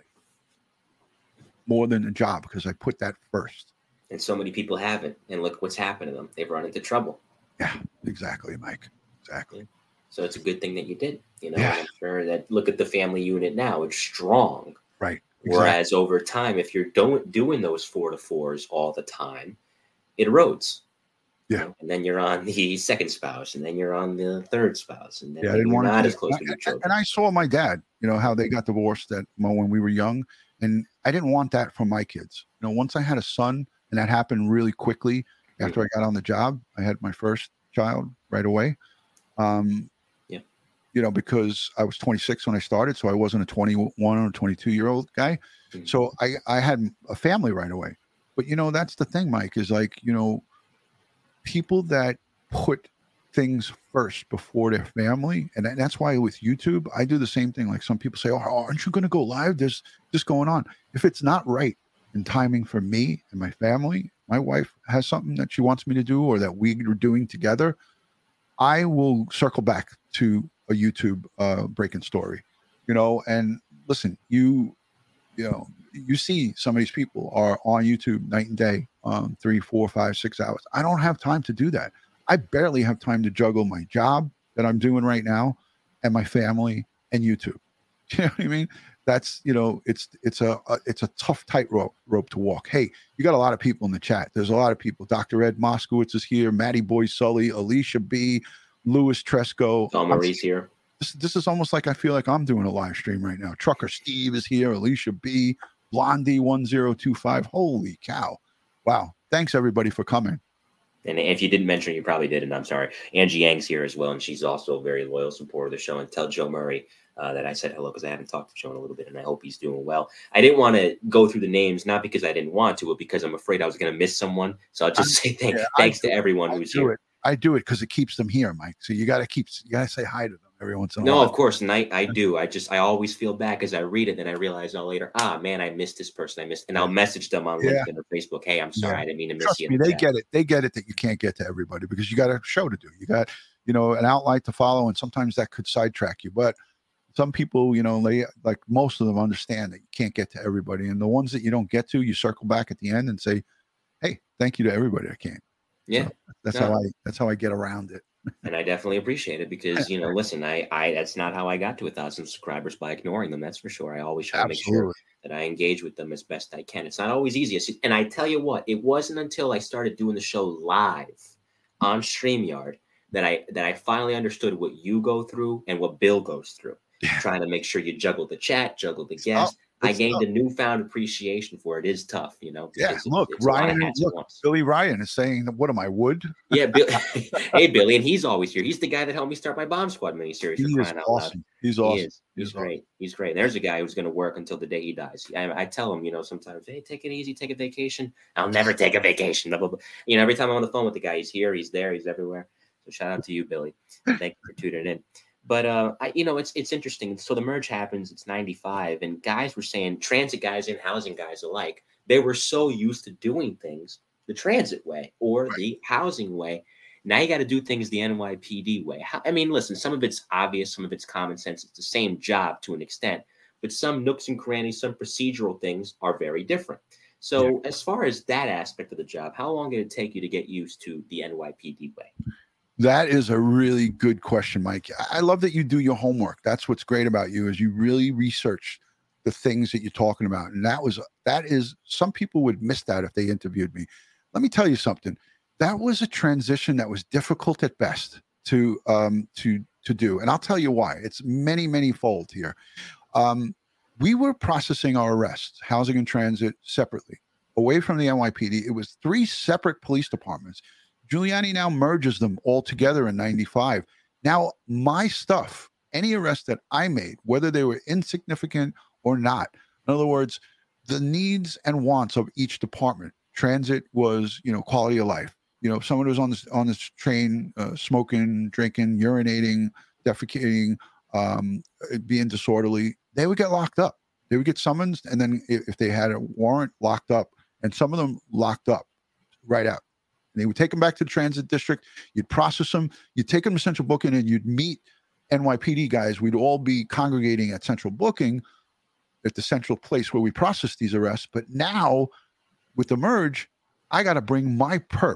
more than a job because I put that first. And so many people haven't. And look what's happened to them. They've run into trouble. Yeah, exactly, Mike. Exactly. So it's a good thing that you did, you know, Yeah. and I'm sure that look at the family unit now, it's strong. Right. Exactly. Whereas over time, if you're don't doing those four to fours all the time, it erodes. Yeah. You know? And then you're on the second spouse, and then you're on the third spouse, and then Yeah, I maybe didn't you're want not to as close with your and, children. and I saw my dad, you know, how they got divorced at when we were young. And I didn't want that for my kids. You know, once I had a son, and that happened really quickly after Mhm. I got on the job, I had my first child right away. Um, Yeah. You know, because I was twenty-six when I started, so I wasn't a twenty-one or twenty-two year old guy. Mhm. So I, I had a family right away. But, you know, that's the thing, Mike, is like, you know, people that put things first before their family. And that- that's why with YouTube, I do the same thing. Like some people say, oh, aren't you going to go live? There's this going on. If it's not right in timing for me and my family, my wife has something that she wants me to do or that we are doing together, I will circle back to a YouTube uh, breaking story, you know, and listen, you, you know, you see some of these people are on YouTube night and day, um, three, four, five, six hours. I don't have time to do that. I barely have time to juggle my job that I'm doing right now and my family and YouTube. You know what I mean? That's, you know, it's, it's a, a it's a tough tightrope rope to walk. Hey, you got a lot of people in the chat. There's a lot of people. Doctor Ed Moskowitz is here. Matty Boy Sully, Alicia B, Louis Tresco. Tom Marie's here. This, this is almost like I feel like I'm doing a live stream right now. Trucker Steve is here. Alicia B, Blondie one zero two five. Holy cow. Wow. Thanks everybody for coming. And if you didn't mention it, you probably did, and I'm sorry. Angie Yang's here as well, and she's also a very loyal supporter of the show. And tell Joe Murray uh, that I said hello because I haven't talked to Joe in a little bit, and I hope he's doing well. I didn't want to go through the names, not because I didn't want to, but because I'm afraid I was going to miss someone. So I'll just I, say thank, yeah, thanks to everyone I who's do here. It. I do it because it keeps them here, Mike. So you got to keep, you got to say hi to them every once in a no, while. No, of course, and I, I do. I just I always feel bad because I read it, and I realize all later, ah, man, I missed this person. I missed, and I'll message them on Yeah. LinkedIn or Facebook. Hey, I'm sorry, Yeah. I didn't mean to miss Trust you. me, in the they chat. get it. They get it that you can't get to everybody because you got a show to do. You got, you know, an outline to follow, and sometimes that could sidetrack you. But some people, you know, they like most of them understand that you can't get to everybody, and the ones that you don't get to, you circle back at the end and say, "Hey, thank you to everybody I came." Yeah, so that's no. how I that's how I get around it. And I definitely appreciate it because, you know, listen, I, I, that's not how I got to a thousand subscribers by ignoring them. That's for sure. I always try Absolutely. to make sure that I engage with them as best I can. It's not always easy. And I tell you what, it wasn't until I started doing the show live on StreamYard that I, that I finally understood what you go through and what Bill goes through. Yeah. Trying to make sure you juggle the chat, juggle the guests. I gained tough. a newfound appreciation for it. It is tough, you know. Yeah, It's, look, it's Ryan. hats Look, at once. Billy Ryan is saying, "What am I, wood?" Yeah, Bill, hey Billy, and he's always here. He's the guy that helped me start my Bomb Squad miniseries. He for is crying out awesome. loud. He's He awesome. is. He's, He's great. awesome. He's great. And there's a guy who's going to work until the day he dies. I, I tell him, you know, sometimes, hey, take it easy, take a vacation. I'll never take a vacation. Blah, blah, blah. You know, every time I'm on the phone with the guy, he's here, he's there, he's everywhere. So shout out to you, Billy. Thank you for tuning in. But, uh, I, you know, it's it's interesting. So the merge happens. It's ninety-five. And guys were saying, transit guys and housing guys alike, they were so used to doing things the transit way or Right. the housing way. Now you got to do things the N Y P D way. How, I mean, listen, some of it's obvious. Some of it's common sense. It's the same job to an extent. But some nooks and crannies, some procedural things are very different. So yeah. As far as that aspect of the job, how long did it take you to get used to the N Y P D way? That is a really good question, Mike. I love that you do your homework. That's what's great about you is you really research the things that you're talking about. And that was, that is, some people would miss that if they interviewed me. Let me tell you something. That was a transition that was difficult at best to, um, to, to do. And I'll tell you why. It's many, many fold here. Um, we were processing our arrests, housing and transit separately, away from the N Y P D. It was three separate police departments. Giuliani now merges them all together in ninety-five. Now, my stuff, any arrest that I made, whether they were insignificant or not, in other words, the needs and wants of each department. Transit was, you know, quality of life. You know, if someone was on this on this train, uh, smoking, drinking, urinating, defecating, um, being disorderly, they would get locked up. They would get summoned, and then if, if they had a warrant, locked up. And some of them locked up right out. And they would take them back to the transit district. You'd process them. You'd take them to central booking, and you'd meet N Y P D guys. We'd all be congregating at central booking at the central place where we process these arrests. But now with the merge, I got to bring my perps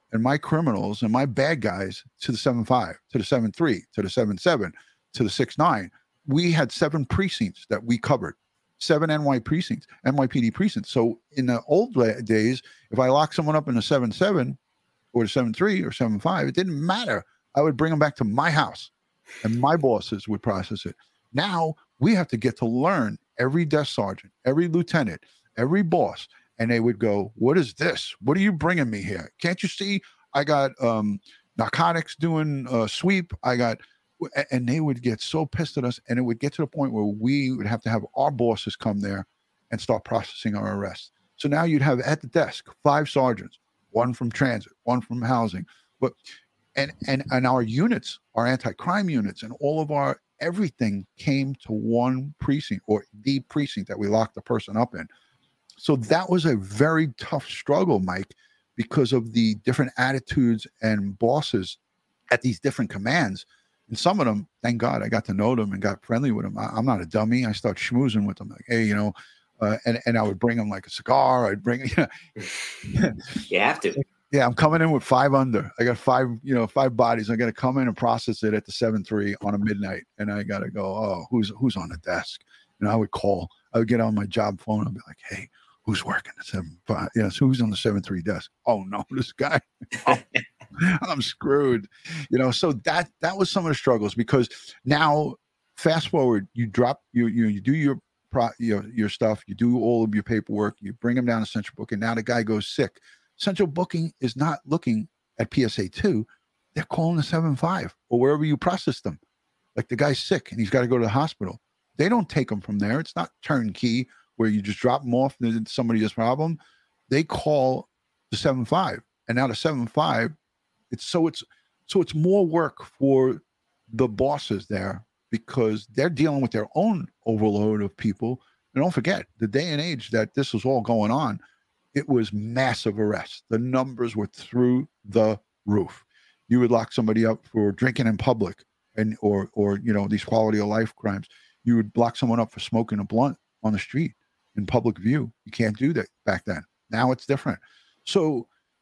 and my criminals and my bad guys to the seven five, to the seven three, to the seven seven, to the six nine. We had seven precincts that we covered, seven N Y precincts, N Y P D precincts. So in the old days, if I locked someone up in a seven seven or the seven three or seven five, it didn't matter. I would bring them back to my house and my bosses would process it. Now we have to get to learn every desk sergeant, every lieutenant, every boss, and they would go, what is this? What are you bringing me here? Can't you see I got um, narcotics doing a sweep? I got, and they would get so pissed at us, and it would get to the point where we would have to have our bosses come there and start processing our arrests. So now you'd have at the desk five sergeants, one from transit, one from housing, but and and and our units, our anti-crime units, and all of our everything came to one precinct or the precinct that we locked the person up in. So that was a very tough struggle, Mike, because of the different attitudes and bosses at these different commands. And some of them, thank God, I got to know them and got friendly with them. I, I'm not a dummy. I start schmoozing with them, like, hey, you know, uh, and and I would bring them like a cigar. I'd bring, you know, you have to. Yeah, I'm coming in with five under. I got five, you know, five bodies. I got to come in and process it at the seven three on a midnight, and I got to go. Oh, who's who's on the desk? And I would call. I would get on my job phone. I'd be like, hey, who's working at seven five? Yes, who's on the seven three desk? Oh no, this guy. Oh, I'm screwed. You know, so that that was some of the struggles, because now, fast forward, you drop you you you do your pro your your stuff, you do all of your paperwork, you bring him down to central booking. Now the guy goes sick. Central booking is not looking at P S A two. They're calling the seven five or wherever you process them. Like the guy's sick and he's got to go to the hospital. They don't take him from there. It's not turnkey where you just drop them off and somebody has a problem. They call the seven five. And now the seven five, it's so it's so it's more work for the bosses there, because they're dealing with their own overload of people. And don't forget, the day and age that this was all going on, it was massive arrests. The numbers were through the roof. You would lock somebody up for drinking in public, and or or you know, these quality of life crimes. You would lock someone up for smoking a blunt on the street in public view. You can't do that back then. Now it's different. So,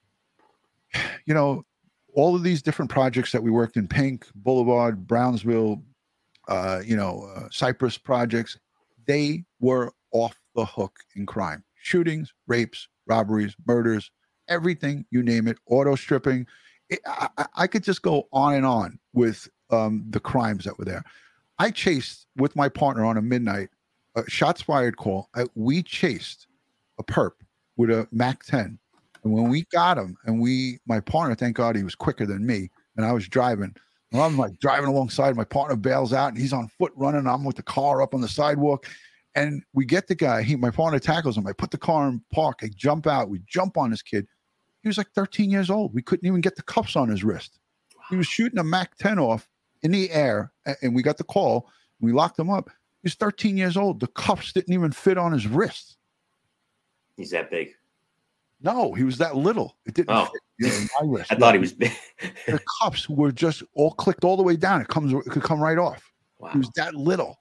you know, all of these different projects that we worked in, Pink, Boulevard, Brownsville, uh, you know, uh, Cypress projects, they were off the hook in crime. Shootings, rapes, robberies, murders, everything, you name it, auto stripping. It, I, I could just go on and on with um, the crimes that were there. I chased with my partner on a midnight, a shots fired call. I, we chased a perp with a Mac ten. And when we got him, and we, my partner, thank God he was quicker than me, and I was driving. And I'm like driving alongside, my partner bails out, and he's on foot running. I'm with the car up on the sidewalk. And we get the guy, he, my partner tackles him. I put the car in park. I jump out. We jump on this kid. He was like thirteen years old. We couldn't even get the cuffs on his wrist. He was shooting a Mac ten off in the air, and we got the call. We locked him up. He was thirteen years old. The cuffs didn't even fit on his wrist. He's that big. No, he was that little. It didn't oh. fit, you know, my wrist. I thought he was big. The cuffs were just all clicked all the way down. It comes, it could come right off. Wow. He was that little.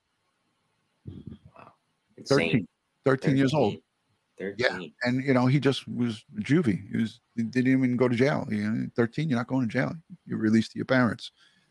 Wow. thirteen, thirteen years old. thirteen. Yeah. And, you know, he just was juvie. He was, he didn't even go to jail. You know, thirteen, you're not going to jail. You're released to your parents.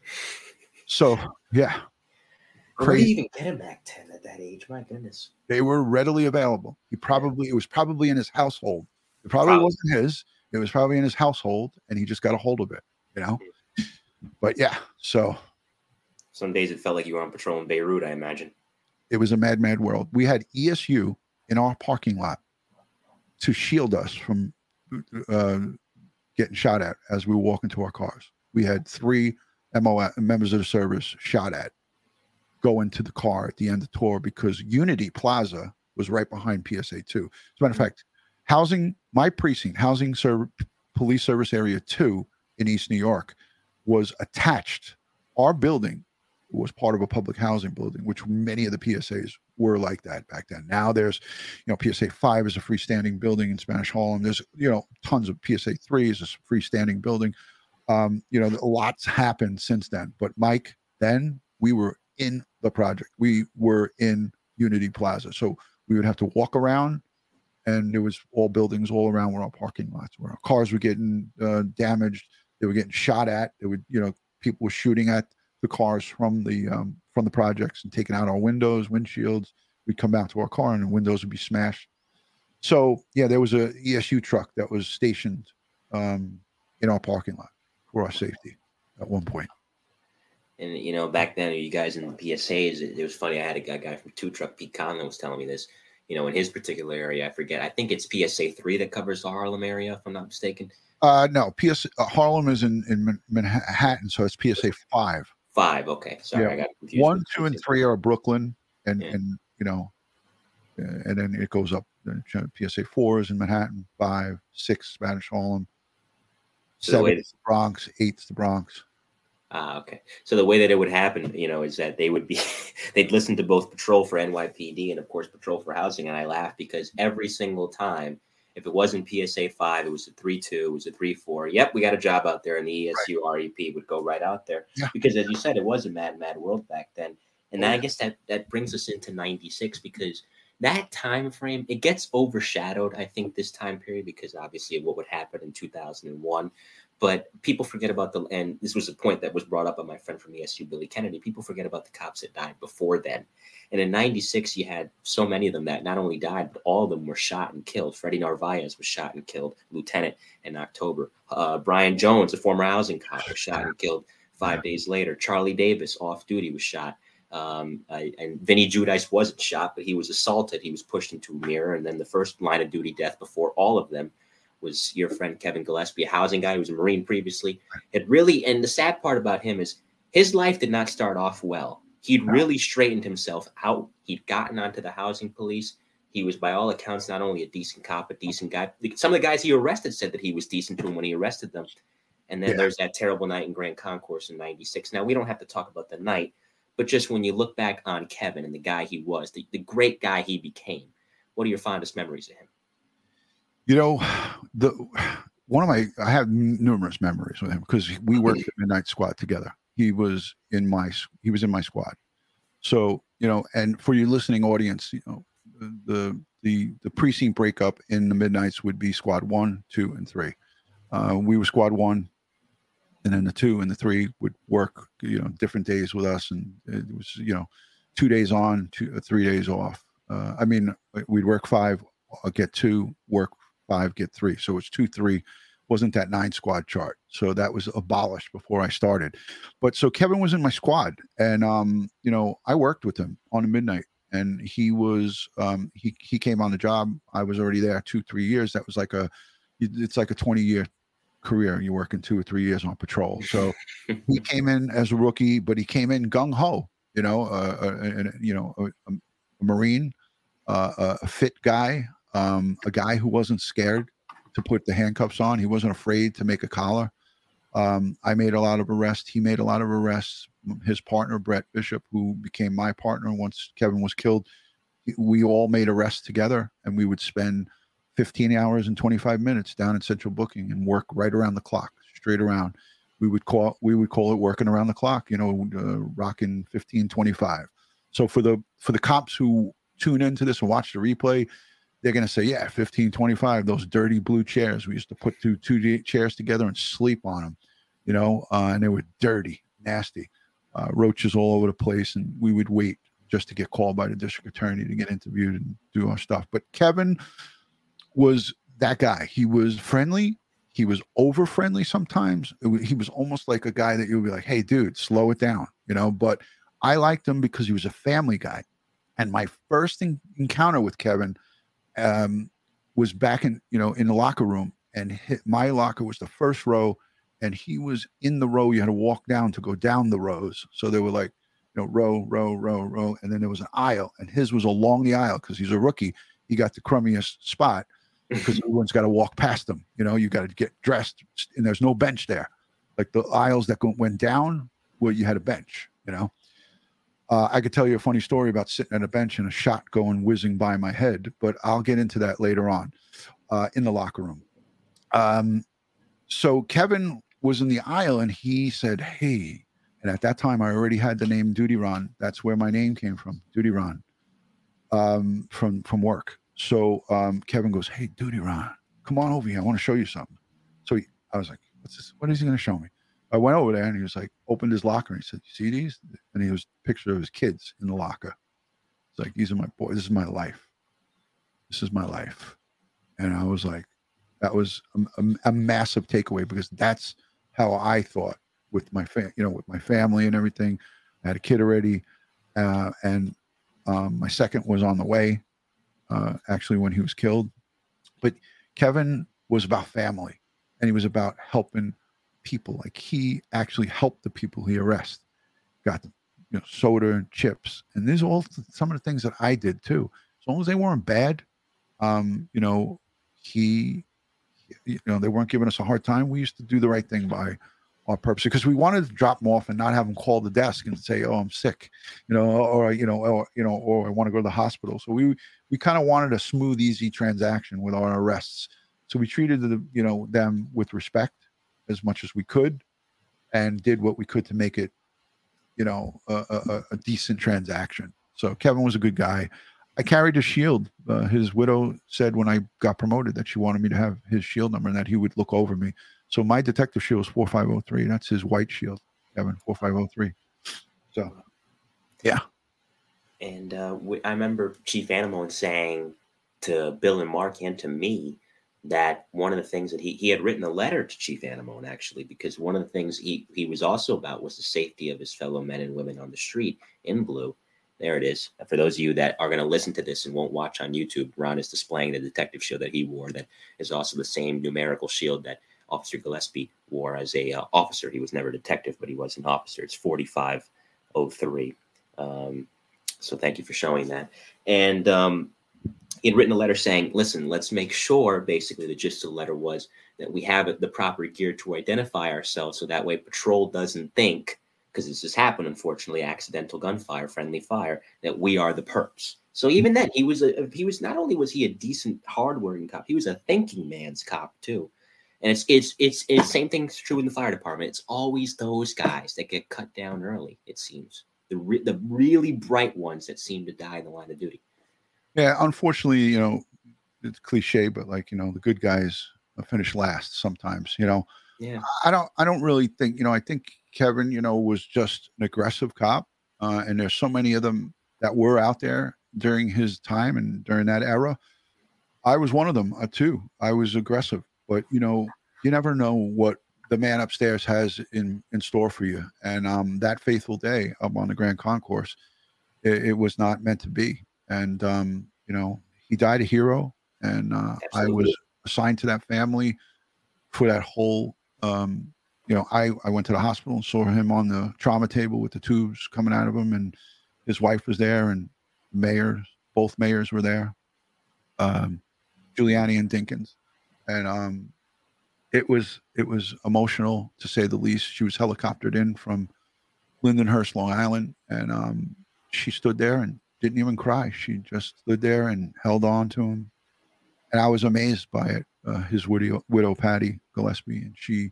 So, yeah. Where do you even get a Mac ten at that age? My goodness. They were readily available. He probably, it was probably in his household. It probably, probably wasn't his. It was probably in his household, and he just got a hold of it, you know? But yeah, so. Some days it felt like you were on patrol in Beirut, I imagine. It was a mad, mad world. We had E S U in our parking lot to shield us from uh, getting shot at as we were walking to our cars. We had three M O members of the service shot at going to the car at the end of the tour, because Unity Plaza was right behind P S A two. As a matter of fact, housing, my precinct, housing serv- police service area two in East New York, was attached. Our building was part of a public housing building, which many of the P S As were like that back then. Now there's, you know, P S A five is a freestanding building in Spanish Harlem. There's, you know, tons of P S A three is a freestanding building. Um, you know, lots happened since then. But Mike, then we were in the project. We were in Unity Plaza. So we would have to walk around and there was all buildings all around where our parking lots were. Our cars were getting uh, damaged. They were getting shot at. They would, you know, people were shooting at the cars from the um, from the projects and taking out our windows, windshields. We'd come back to our car and the windows would be smashed. So yeah, there was a E S U truck that was stationed um, in our parking lot for our safety at one point. And, you know, back then, you guys in the P S As, it, it was funny. I had a guy, guy from Two Truck, Pete Conlon, was telling me this. You know, in his particular area, I forget. I think it's P S A three that covers the Harlem area, if I'm not mistaken. Uh, no, P S uh, Harlem is in, in Manhattan, so it's P S A five. Five, okay. Sorry, yeah. I got confused. One, two, and three are Brooklyn, and, yeah. and you know, uh, and then it goes up. P S A four is in Manhattan, five, six, Spanish Harlem, so seven, the Bronx, eight's the Bronx. Ah, okay. So the way that it would happen, you know, is that they would be, they'd listen to both Patrol for N Y P D and, of course, Patrol for Housing. And I laugh because every single time, if it wasn't P S A five, it was a three two, it was a three four. Yep, we got a job out there. And the E S U R E P would go right out there. Yeah. Because, as you said, it was a mad, mad world back then. And oh, I yeah. guess that, that brings us into ninety-six because that time frame, it gets overshadowed, I think, this time period because, obviously, of what would happen in two thousand one. But people forget about the, and this was a point that was brought up by my friend from E S U, Billy Kennedy. People forget about the cops that died before then. And in ninety-six, you had so many of them that not only died, but all of them were shot and killed. Freddie Narvaez was shot and killed, lieutenant, in October. Uh, Brian Jones, a former housing cop, was shot and killed five days later. Charlie Davis, off duty, was shot. Um, uh, and Vinny Giudice wasn't shot, but he was assaulted. He was pushed into a mirror. And then the first line of duty death before all of them was your friend Kevin Gillespie, a housing guy who was a Marine previously. It really, and the sad part about him is his life did not start off well. He'd really straightened himself out. He'd gotten onto the housing police. He was, by all accounts, not only a decent cop, a decent guy. Some of the guys he arrested said that he was decent to him when he arrested them. And then yeah. there's that terrible night in Grand Concourse in ninety-six. Now, we don't have to talk about the night, but just when you look back on Kevin and the guy he was, the, the great guy he became, what are your fondest memories of him? You know, the one of my I have numerous memories with him because we worked at Midnight Squad together. He was in my he was in my squad. So, you know, and for your listening audience, you know, the the the precinct breakup in the Midnights would be squad one, two, and three. Uh, we were squad one, and then the two and the three would work, you know, different days with us, and it was, you know, two days on, two three days off. Uh, I mean, we'd work five, get two, work five, get three. So it's two, three, wasn't that nine squad chart. So that was abolished before I started. But so Kevin was in my squad, and, um, you know, I worked with him on a midnight, and he was, um, he, he came on the job. I was already there two, three years. That was like a, it's like a twenty year career. You're working two or three years on patrol. So he came in as a rookie, but he came in gung ho, you know, uh, uh, and, you know, a, a Marine, uh, a fit guy. Um, a guy who wasn't scared to put the handcuffs on. He wasn't afraid to make a collar. Um, I made a lot of arrests. He made a lot of arrests. His partner, Brett Bishop, who became my partner once Kevin was killed, we all made arrests together, and we would spend fifteen hours and twenty-five minutes down in central booking and work right around the clock, straight around. We would call we would call it working around the clock, you know, uh, rocking fifteen twenty-five. So for the for the cops who tune into this and watch the replay, they're going to say, yeah, fifteen twenty-five, those dirty blue chairs. We used to put two, two chairs together and sleep on them, you know, uh, and they were dirty, nasty, uh, roaches all over the place. And we would wait just to get called by the district attorney to get interviewed and do our stuff. But Kevin was that guy. He was friendly. He was over friendly sometimes. It was, he was almost like a guy that you would be like, hey, dude, slow it down, you know, but I liked him because he was a family guy. And my first in- encounter with Kevin um, was back in, you know, in the locker room, and hit, my locker was the first row, and he was in the row. You had to walk down to go down the rows. So they were like, you know, row, row, row, row. And then there was an aisle, and his was along the aisle because he's a rookie. He got the crummiest spot because everyone's got to walk past him. You know, you got to get dressed, and there's no bench there. Like the aisles that go, went down where you had a bench, you know. Uh, I could tell you a funny story about sitting at a bench and a shot going whizzing by my head, but I'll get into that later on uh, in the locker room. Um, so Kevin was in the aisle, and he said, hey, and at that time I already had the name Duty Ron. That's where my name came from, Duty Ron, um, from, from work. So um, Kevin goes, "Hey, Duty Ron, come on over here. I want to show you something." So he, I was like, "What's this? What is he going to show me?" I went over there and he was like, opened his locker and he said, "You see these?" And he was a picture of his kids in the locker. It's like, "These are my boys. This is my life. This is my life." And I was like, that was a, a, a massive takeaway, because that's how I thought with my fam- you know, with my family and everything. I had a kid already, uh, and um, my second was on the way, uh, actually, when he was killed. But Kevin was about family, and he was about helping people. Like, he actually helped the people he arrested, got them, you know, soda and chips. And these are all some of the things that I did too. As long as they weren't bad, um, you know, he, you know, they weren't giving us a hard time. We used to do the right thing by our purpose, because we wanted to drop them off and not have them call the desk and say, "Oh, I'm sick," you know, or, you know, or, you know, or "I want to go to the hospital." So we, we kind of wanted a smooth, easy transaction with our arrests. So we treated the, you know, them with respect as much as we could, and did what we could to make it, you know, a, a, a decent transaction. So Kevin was a good guy. I carried his shield. Uh, his widow said when I got promoted that she wanted me to have his shield number and that he would look over me. So my detective shield is four five oh three. That's his white shield, Kevin, four five oh three. So, yeah. And uh, we, I remember Chief Anemone saying to Bill and Mark and to me that one of the things that he, he had written a letter to Chief Anemone, actually, because one of the things he, he was also about was the safety of his fellow men and women on the street in blue. There it is. For those of you that are going to listen to this and won't watch on YouTube, Ron is displaying the detective shield that he wore. That is also the same numerical shield that Officer Gillespie wore as a uh, officer. He was never a detective, but he was an officer. It's forty-five oh three. Um, so thank you for showing that. And um, he had written a letter saying, "Listen, let's make sure," basically the gist of the letter was that we have the proper gear to identify ourselves, so that way patrol doesn't think, because this has happened, unfortunately, accidental gunfire, friendly fire, that we are the perps. So even then, he was a he was not only was he a decent, hardworking cop, he was a thinking man's cop too. And it's it's it's it's same thing's true in the fire department. It's always those guys that get cut down early. It seems the re- the really bright ones that seem to die in the line of duty. Yeah, unfortunately, you know, it's cliche, but like, you know, the good guys finish last sometimes. You know, yeah, I don't I don't really think, you know, I think Kevin, you know, was just an aggressive cop, uh, and there's so many of them that were out there during his time and during that era. I was one of them uh, too. I was aggressive, but you know, you never know what the man upstairs has in in store for you. And um, that faithful day up on the Grand Concourse, it, it was not meant to be. And um, you know, he died a hero, and uh, I was assigned to that family for that whole. Um, you know, I I went to the hospital and saw him on the trauma table with the tubes coming out of him, and his wife was there, and mayors, both mayors were there. Um, Giuliani and Dinkins, and um, it was it was emotional to say the least. She was helicoptered in from Lindenhurst, Long Island, and um, she stood there and didn't even cry. She just stood there and held on to him, and I was amazed by it. Uh, his widow, widow, Patty Gillespie, and she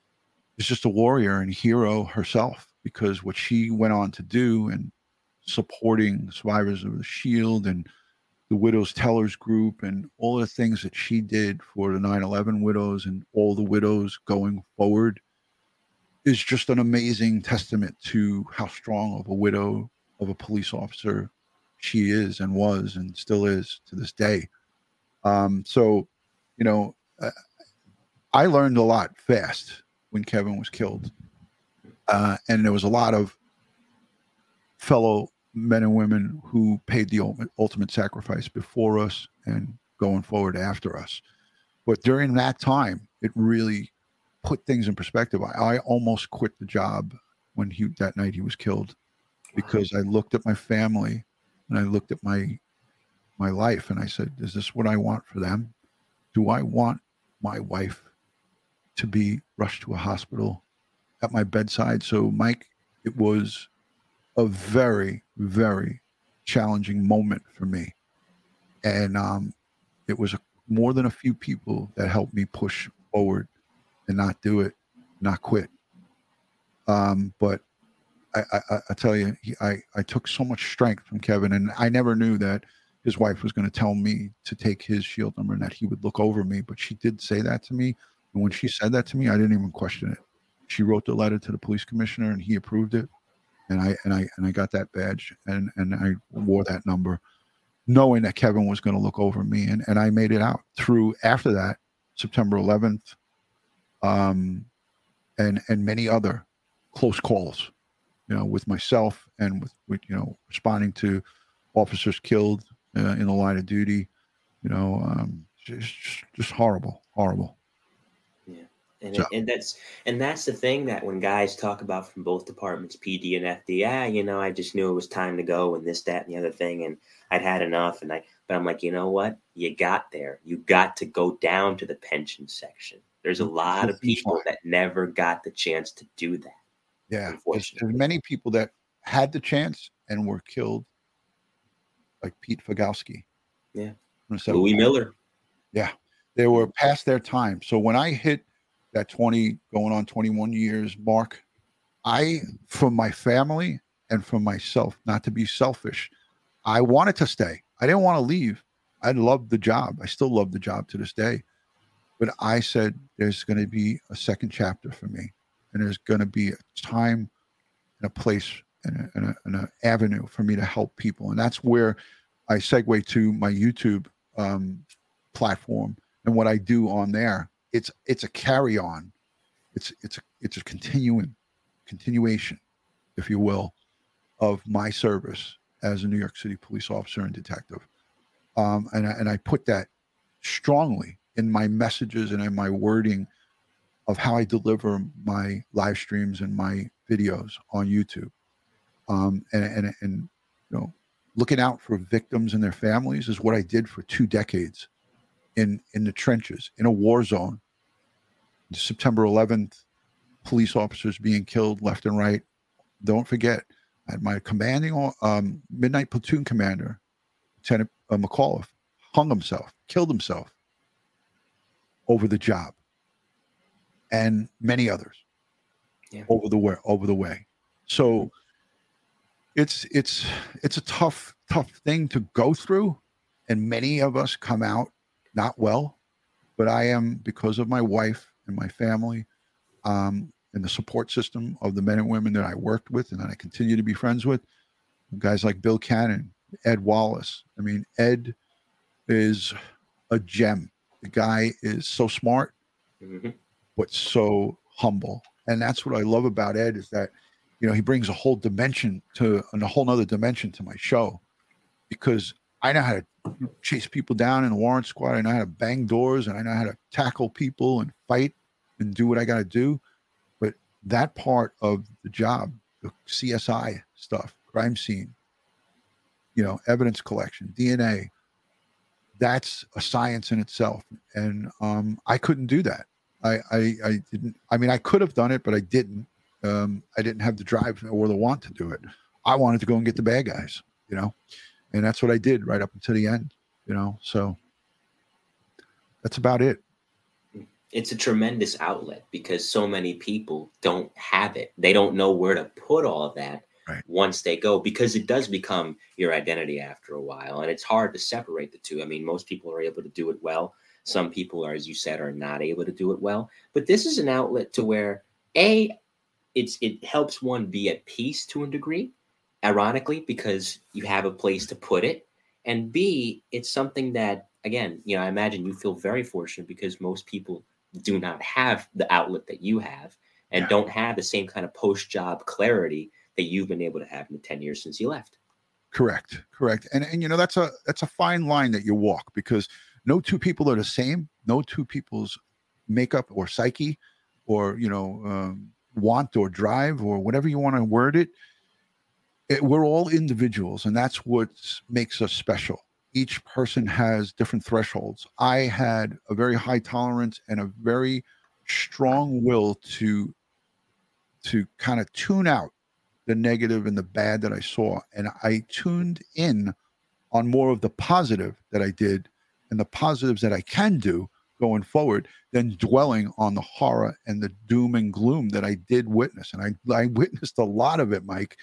is just a warrior and hero herself, because what she went on to do and supporting survivors of the Shield and the Widows Tellers Group and all the things that she did for the nine eleven widows and all the widows going forward is just an amazing testament to how strong of a widow of a police officer she is and was and still is to this day. Um, so, you know, uh, I learned a lot fast when Kevin was killed. Uh, and there was a lot of fellow men and women who paid the ultimate, ultimate sacrifice before us and going forward after us. But during that time, it really put things in perspective. I, I almost quit the job when he that night he was killed, because I looked at my family and I looked at my my life and I said, is this what I want for them? Do I want my wife to be rushed to a hospital at my bedside? So, Mike, it was a very, very challenging moment for me. And um, it was a, more than a few people that helped me push forward and not do it, not quit. Um, but I, I, I tell you, he, I, I took so much strength from Kevin, and I never knew that his wife was going to tell me to take his shield number and that he would look over me. But she did say that to me. And when she said that to me, I didn't even question it. She wrote the letter to the police commissioner and he approved it. And I and I and I got that badge and, and I wore that number, knowing that Kevin was going to look over me. And, and I made it out through after that, September eleventh, um, and and many other close calls, you know, with myself and with, with you know, responding to officers killed uh, in the line of duty, you know, um, just, just horrible, horrible. Yeah. And, So- it, and that's and that's the thing that when guys talk about from both departments, P D and F D, ah, you know, I just knew it was time to go and this, that, and the other thing. And I'd had enough. And I, but I'm like, you know what? You got there. You got to go down to the pension section. There's a lot of people that never got the chance to do that. Yeah. There's, Unfortunately. there's many people that had the chance and were killed, like Pete Fagowski. Yeah. So, Louis Miller. Yeah. They were past their time. So when I hit that twenty going on twenty-one years mark, I, for my family and for myself, not to be selfish, I wanted to stay. I didn't want to leave. I loved the job. I still love the job to this day. But I said, there's going to be a second chapter for me. And there's going to be a time and a place and an and a avenue for me to help people. And that's where I segue to my YouTube um, platform and what I do on there. It's it's a carry on. It's it's a, it's a continuing continuation, if you will, of my service as a New York City police officer and detective. Um, and I, and I put that strongly in my messages and in my wording of how I deliver my live streams and my videos on YouTube. Um, and, and, and, you know, looking out for victims and their families is what I did for two decades in, in the trenches, in a war zone. September eleventh, police officers being killed left and right. Don't forget, I had my commanding um, midnight platoon commander, Lieutenant uh, McAuliffe, hung himself, killed himself over the job, and many others yeah. over the way. Over the way. So it's it's it's a tough tough thing to go through, and many of us come out not well. But I am, because of my wife and my family, um, and the support system of the men and women that I worked with and that I continue to be friends with, guys like Bill Cannon, Ed Wallace. I mean, Ed is a gem. The guy is so smart, Mm-hmm. but so humble. And that's what I love about Ed, is that, you know, he brings a whole dimension to, and a whole nother dimension to my show, because I know how to chase people down in the warrant squad. I know how to bang doors, and I know how to tackle people and fight and do what I got to do. But that part of the job, the C S I stuff, crime scene, you know, evidence collection, D N A, that's a science in itself. And um, I couldn't do that. I, I, I didn't, I mean, I could have done it, but I didn't. Um, I didn't have the drive or the want to do it. I wanted to go and get the bad guys, you know, and that's what I did right up until the end, you know, so that's about it. It's a tremendous outlet because so many people don't have it. They don't know where to put all of that right. once they go, because it does become your identity after a while. And it's hard to separate the two. I mean, most people are able to do it well. Some people are, as you said, are not able to do it well. But this is an outlet to where, A, it's it helps one be at peace to a degree, ironically, because you have a place to put it. And B, it's something that, again, you know, I imagine you feel very fortunate because most people do not have the outlet that you have and yeah. don't have the same kind of post-job clarity that you've been able to have in the ten years since you left. Correct. Correct. And, and, you know, that's a, that's a fine line that you walk, because no two people are the same. No two people's makeup or psyche or, you know, um, want or drive or whatever you want to word it, it, we're all individuals, and that's what makes us special. Each person has different thresholds. I had a very high tolerance and a very strong will to to kind of tune out the negative and the bad that I saw, and I tuned in on more of the positive that I did and the positives that I can do going forward than dwelling on the horror and the doom and gloom that I did witness. And I, I witnessed a lot of it, Mike.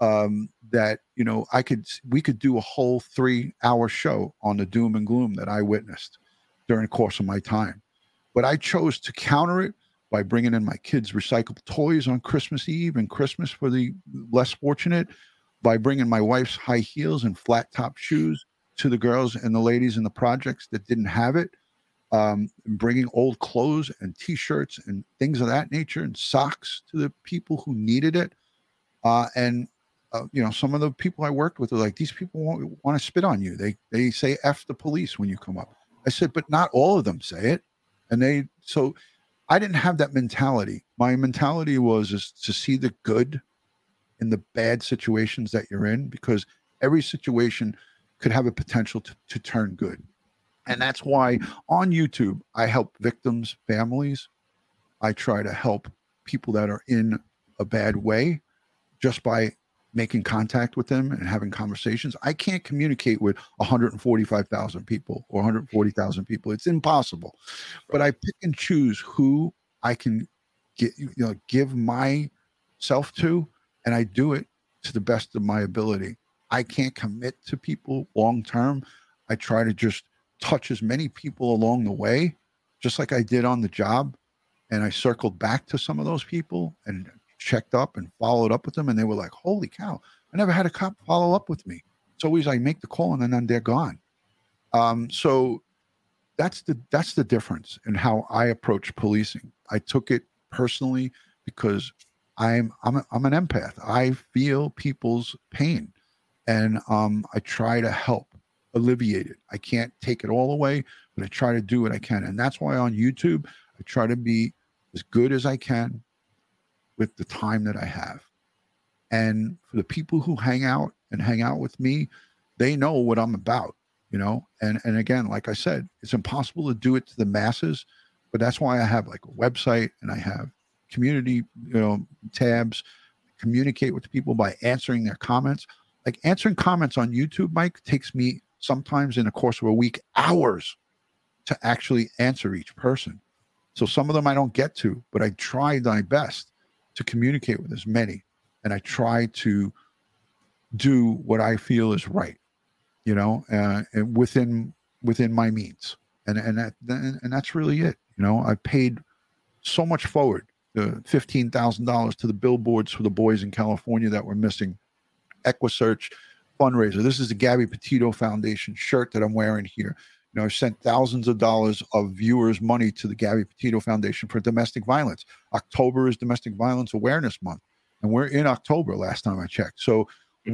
um, that, you know, I could, we could do a whole three hour show on the doom and gloom that I witnessed during the course of my time. But I chose to counter it by bringing in my kids' recyclable toys on Christmas Eve and Christmas for the less fortunate, by bringing my wife's high heels and flat top shoes to the girls and the ladies in the projects that didn't have it, um, bringing old clothes and T-shirts and things of that nature and socks to the people who needed it. Uh, and, uh, you know, some of the people I worked with are like, these people want, want to spit on you. They, they say F the police when you come up. I said, but not all of them say it. And they, so I didn't have that mentality. My mentality was is to see the good in the bad situations that you're in, because every situation could have a potential to, to turn good. And that's why on YouTube, I help victims' families. I try to help people that are in a bad way just by making contact with them and having conversations. I can't communicate with one hundred forty-five thousand people or one hundred forty thousand people. It's impossible. But I pick and choose who I can get, you know, give myself to, and I do it to the best of my ability. I can't commit to people long term. I try to just touch as many people along the way, just like I did on the job. And I circled back to some of those people and checked up and followed up with them. And they were like, holy cow, I never had a cop follow up with me. It's always I make the call and then they're gone. Um, so that's the, that's the difference in how I approach policing. I took it personally because I'm, I'm, a, I'm an empath. I feel people's pain, and um, I try to help alleviate it. I can't take it all away, but I try to do what I can. And that's why on YouTube, I try to be as good as I can with the time that I have. And for the people who hang out and hang out with me, they know what I'm about, you know? And, and again, like I said, it's impossible to do it to the masses, but that's why I have like a website and I have community, you know, tabs, communicate with people by answering their comments. Like answering comments on YouTube, Mike, takes me sometimes in the course of a week, hours to actually answer each person. So some of them I don't get to, but I try my best to communicate with as many. And I try to do what I feel is right, you know, uh, and within, within my means. And, and that, and that's really it. You know, I paid so much forward, the fifteen thousand dollars to the billboards for the boys in California that were missing. EquiSearch fundraiser. This is the Gabby Petito Foundation shirt that I'm wearing here. You know, I've sent thousands of dollars of viewers' money to the Gabby Petito Foundation for domestic violence. October is Domestic Violence Awareness Month, and we're in October last time I checked. So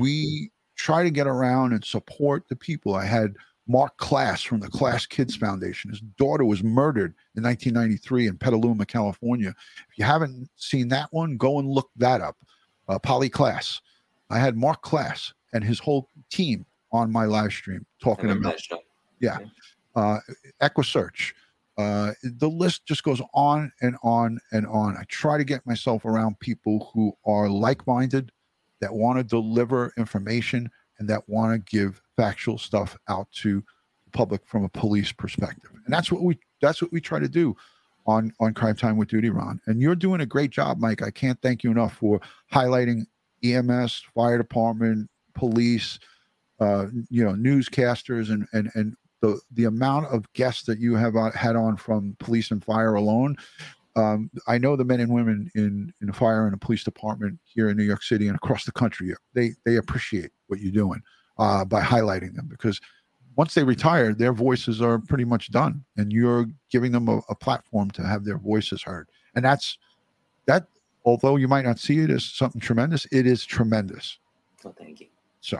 we try to get around and support the people. I had Mark Class from the Class Kids Foundation. His daughter was murdered in nineteen ninety-three in Petaluma, California. If you haven't seen that one, go and look that up. Uh, Polly Class. I had Mark Class and his whole team on my live stream talking about, yeah, uh, EquiSearch. Uh, the list just goes on and on and on. I try to get myself around people who are like-minded, that want to deliver information and that want to give factual stuff out to the public from a police perspective. And that's what we, that's what we try to do on, on Crime Time with Duty, Ron. And you're doing a great job, Mike. I can't thank you enough for highlighting E M S, fire department, police, uh, you know, newscasters, and and and the the amount of guests that you have had on from police and fire alone. Um, I know the men and women in in the fire and the police department here in New York City and across the country. They they appreciate what you're doing uh, by highlighting them, because once they retire, their voices are pretty much done, and you're giving them a, a platform to have their voices heard. And that's that. Although you might not see it as something tremendous, it is tremendous. Well, thank you. So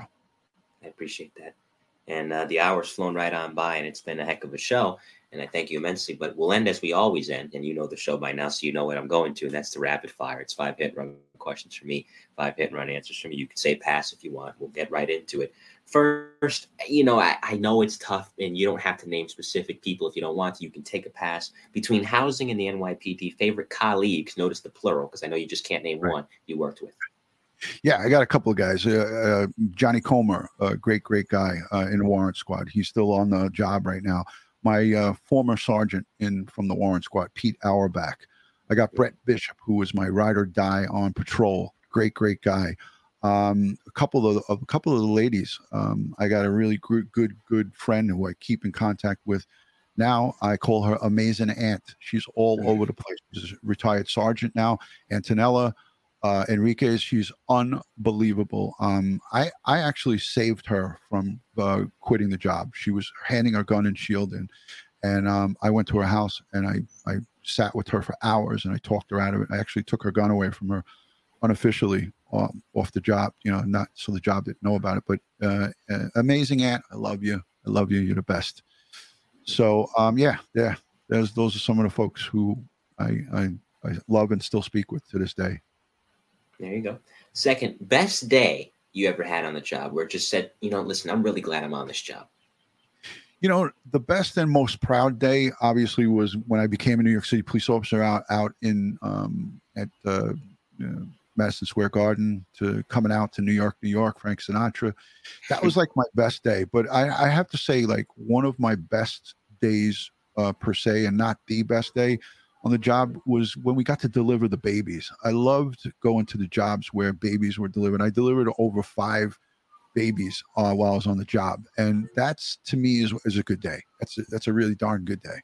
I appreciate that. And uh, the hour's flown right on by, and it's been a heck of a show. And I thank you immensely. But we'll end as we always end. And you know the show by now, so you know what I'm going to. And that's the rapid fire. It's five hit and run questions from me, five hit and run answers from you. You can say pass if you want. We'll get right into it. First, you know, I, I know it's tough, and you don't have to name specific people if you don't want to. You can take a pass. Between housing and the N Y P D, favorite colleagues, notice the plural, because I know you just can't name right. one you worked with. Yeah, I got a couple of guys. Uh, uh, Johnny Comer, a great, great guy uh, in the Warrant Squad. He's still on the job right now. My uh, former sergeant in from the Warrant Squad, Pete Auerbach. I got Brett Bishop, who was my ride or die on patrol. Great, great guy. Um, a couple of a couple of the ladies. Um, I got a really good, good, good friend who I keep in contact with. Now I call her Amazing Aunt. She's all over the place. She's a retired sergeant now. Antonella uh, Enriquez. She's unbelievable. Um, I I actually saved her from uh, quitting the job. She was handing her gun and shield in, and um, I went to her house and I I sat with her for hours and I talked her out of it. I actually took her gun away from her unofficially um, off the job. You know, not so the job didn't know about it. But uh, uh, Amazing Aunt, I love you. I love you. You're the best. So, um, yeah, yeah, there's, those are some of the folks who I, I I love and still speak with to this day. There you go. Second, best day you ever had on the job where it just said, you know, listen, I'm really glad I'm on this job. You know, the best and most proud day, obviously, was when I became a New York City police officer out out in um, at uh, you know, Madison Square Garden, to coming out to New York, New York, Frank Sinatra. That was like my best day. But I, I have to say, like, one of my best days uh, per se, and not the best day on the job, was when we got to deliver the babies. I loved going to the jobs where babies were delivered. I delivered over five babies uh, while I was on the job. And that's, to me, is, is a good day. That's a, that's a really darn good day.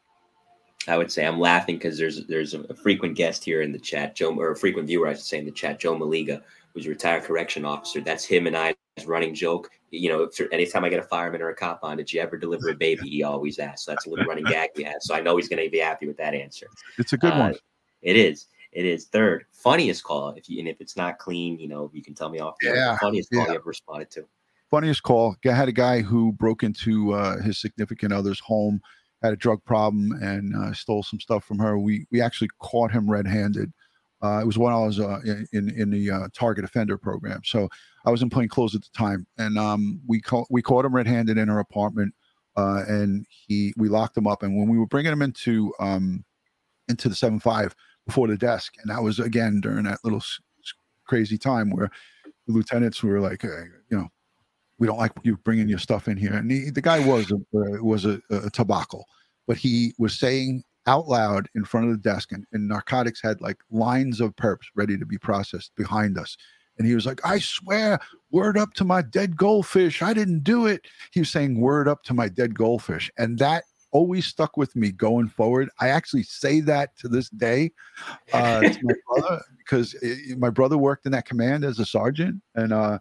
I would say I'm laughing because there's there's a frequent guest here in the chat, Joe, or a frequent viewer, I should say, in the chat, Joe Maliga, who's a retired correction officer. That's him and I's running joke. You know, anytime I get a fireman or a cop on, did you ever deliver a baby? He always asks. So that's a little running gag we have. So I know he's going to be happy with that answer. It's a good uh, one. It is. It is. Third, funniest call. If you and if it's not clean, you know, you can tell me off. Yeah. Funniest call yeah. you ever responded to. Funniest call. I had a guy who broke into uh, his significant other's home, had a drug problem, and uh, stole some stuff from her. We we actually caught him red-handed. Uh, it was when I was uh, in in the uh, target offender program. So I was in plain clothes at the time, and um, we caught we caught him red-handed in her apartment, uh, and he we locked him up. And when we were bringing him into um, into the seven five before the desk, and that was again during that little s- crazy time where the lieutenants were like, hey, you know, we don't like you bringing your stuff in here. And he, the guy was a, uh, was a, a tobacco, but he was saying out loud in front of the desk, and, and narcotics had like lines of perps ready to be processed behind us. And he was like, I swear, word up to my dead goldfish, I didn't do it. He was saying word up to my dead goldfish. And that always stuck with me going forward. I actually say that to this day uh, to my brother, because it, my brother worked in that command as a sergeant. And uh,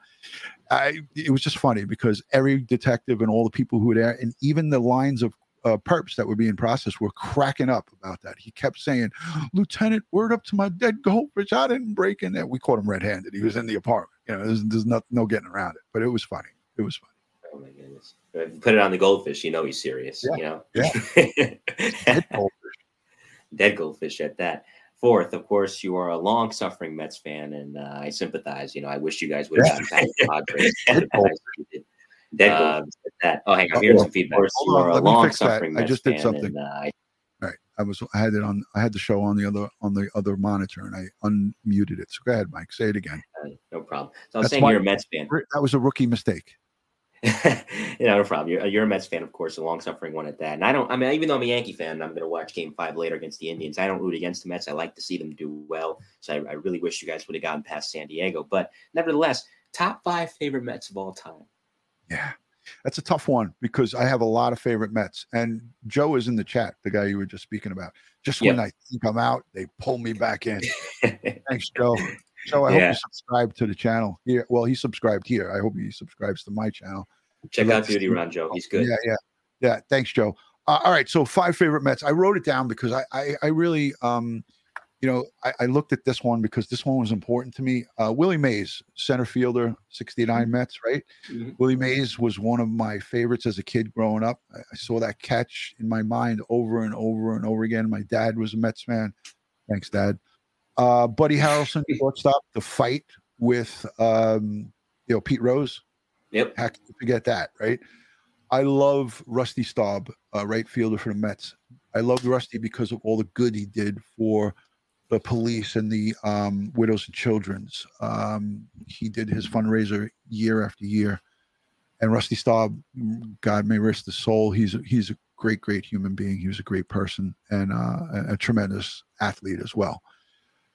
I, it was just funny because every detective and all the people who were there, and even the lines of uh, perps that were being processed, were cracking up about that. He kept saying, Lieutenant, word up to my dead goldfish, I didn't break in there. We caught him red-handed. He was in the apartment. You know, there's, there's no, no getting around it. But it was funny. It was funny. Oh my goodness! If you put it on the goldfish, you know he's serious. Yeah. You know, yeah. Dead goldfish. Dead goldfish at that. Fourth, of course, you are a long-suffering Mets fan, and uh, I sympathize. You know, I wish you guys would have gotten past the Padres. Dead goldfish. Dead goldfish at that. Oh, hang on, I'm hearing some feedback. Of course, you are a long-suffering Mets I just did fan, something. And, uh, I... All right, I was. I had it on. I had the show on the other on the other monitor, and I unmuted it. So go ahead, Mike. Say it again. Uh, no problem. So I'm That's saying my, you're a Mets fan. That was a rookie mistake. You know, no problem. You're, you're a Mets fan, of course, a long-suffering one at that. And I don't, I mean, even though I'm a Yankee fan, and I'm going to watch Game Five later against the Indians, I don't root against the Mets. I like to see them do well. So I, I really wish you guys would have gotten past San Diego. But nevertheless, top five favorite Mets of all time. Yeah, that's a tough one because I have a lot of favorite Mets. And Joe is in the chat, the guy you were just speaking about. Just when yep. I think I'm out, they pull me back in. Thanks, Joe. So I yeah. hope you subscribe to the channel here. Well, he subscribed here. I hope he subscribes to my channel. Check out Duty Run, Joe. He's good. Yeah, yeah, yeah. Thanks, Joe. Uh, all right, so five favorite Mets. I wrote it down because I, I, I really, um, you know, I, I looked at this one because this one was important to me. Uh, Willie Mays, center fielder, sixty-nine mm-hmm. Mets, right? Mm-hmm. Willie Mays was one of my favorites as a kid growing up. I, I saw that catch in my mind over and over and over again. My dad was a Mets fan. Thanks, Dad. Uh, Buddy Harrelson, shortstop, the fight with, um, you know, Pete Rose. Yep. How can you forget that, right? I love Rusty Staub, uh, right fielder for the Mets. I love Rusty because of all the good he did for the police and the um, widows and children's. Um, he did his fundraiser year after year. And Rusty Staub, God may rest his soul, he's a, he's a great, great human being. He was a great person and uh, a, a tremendous athlete as well.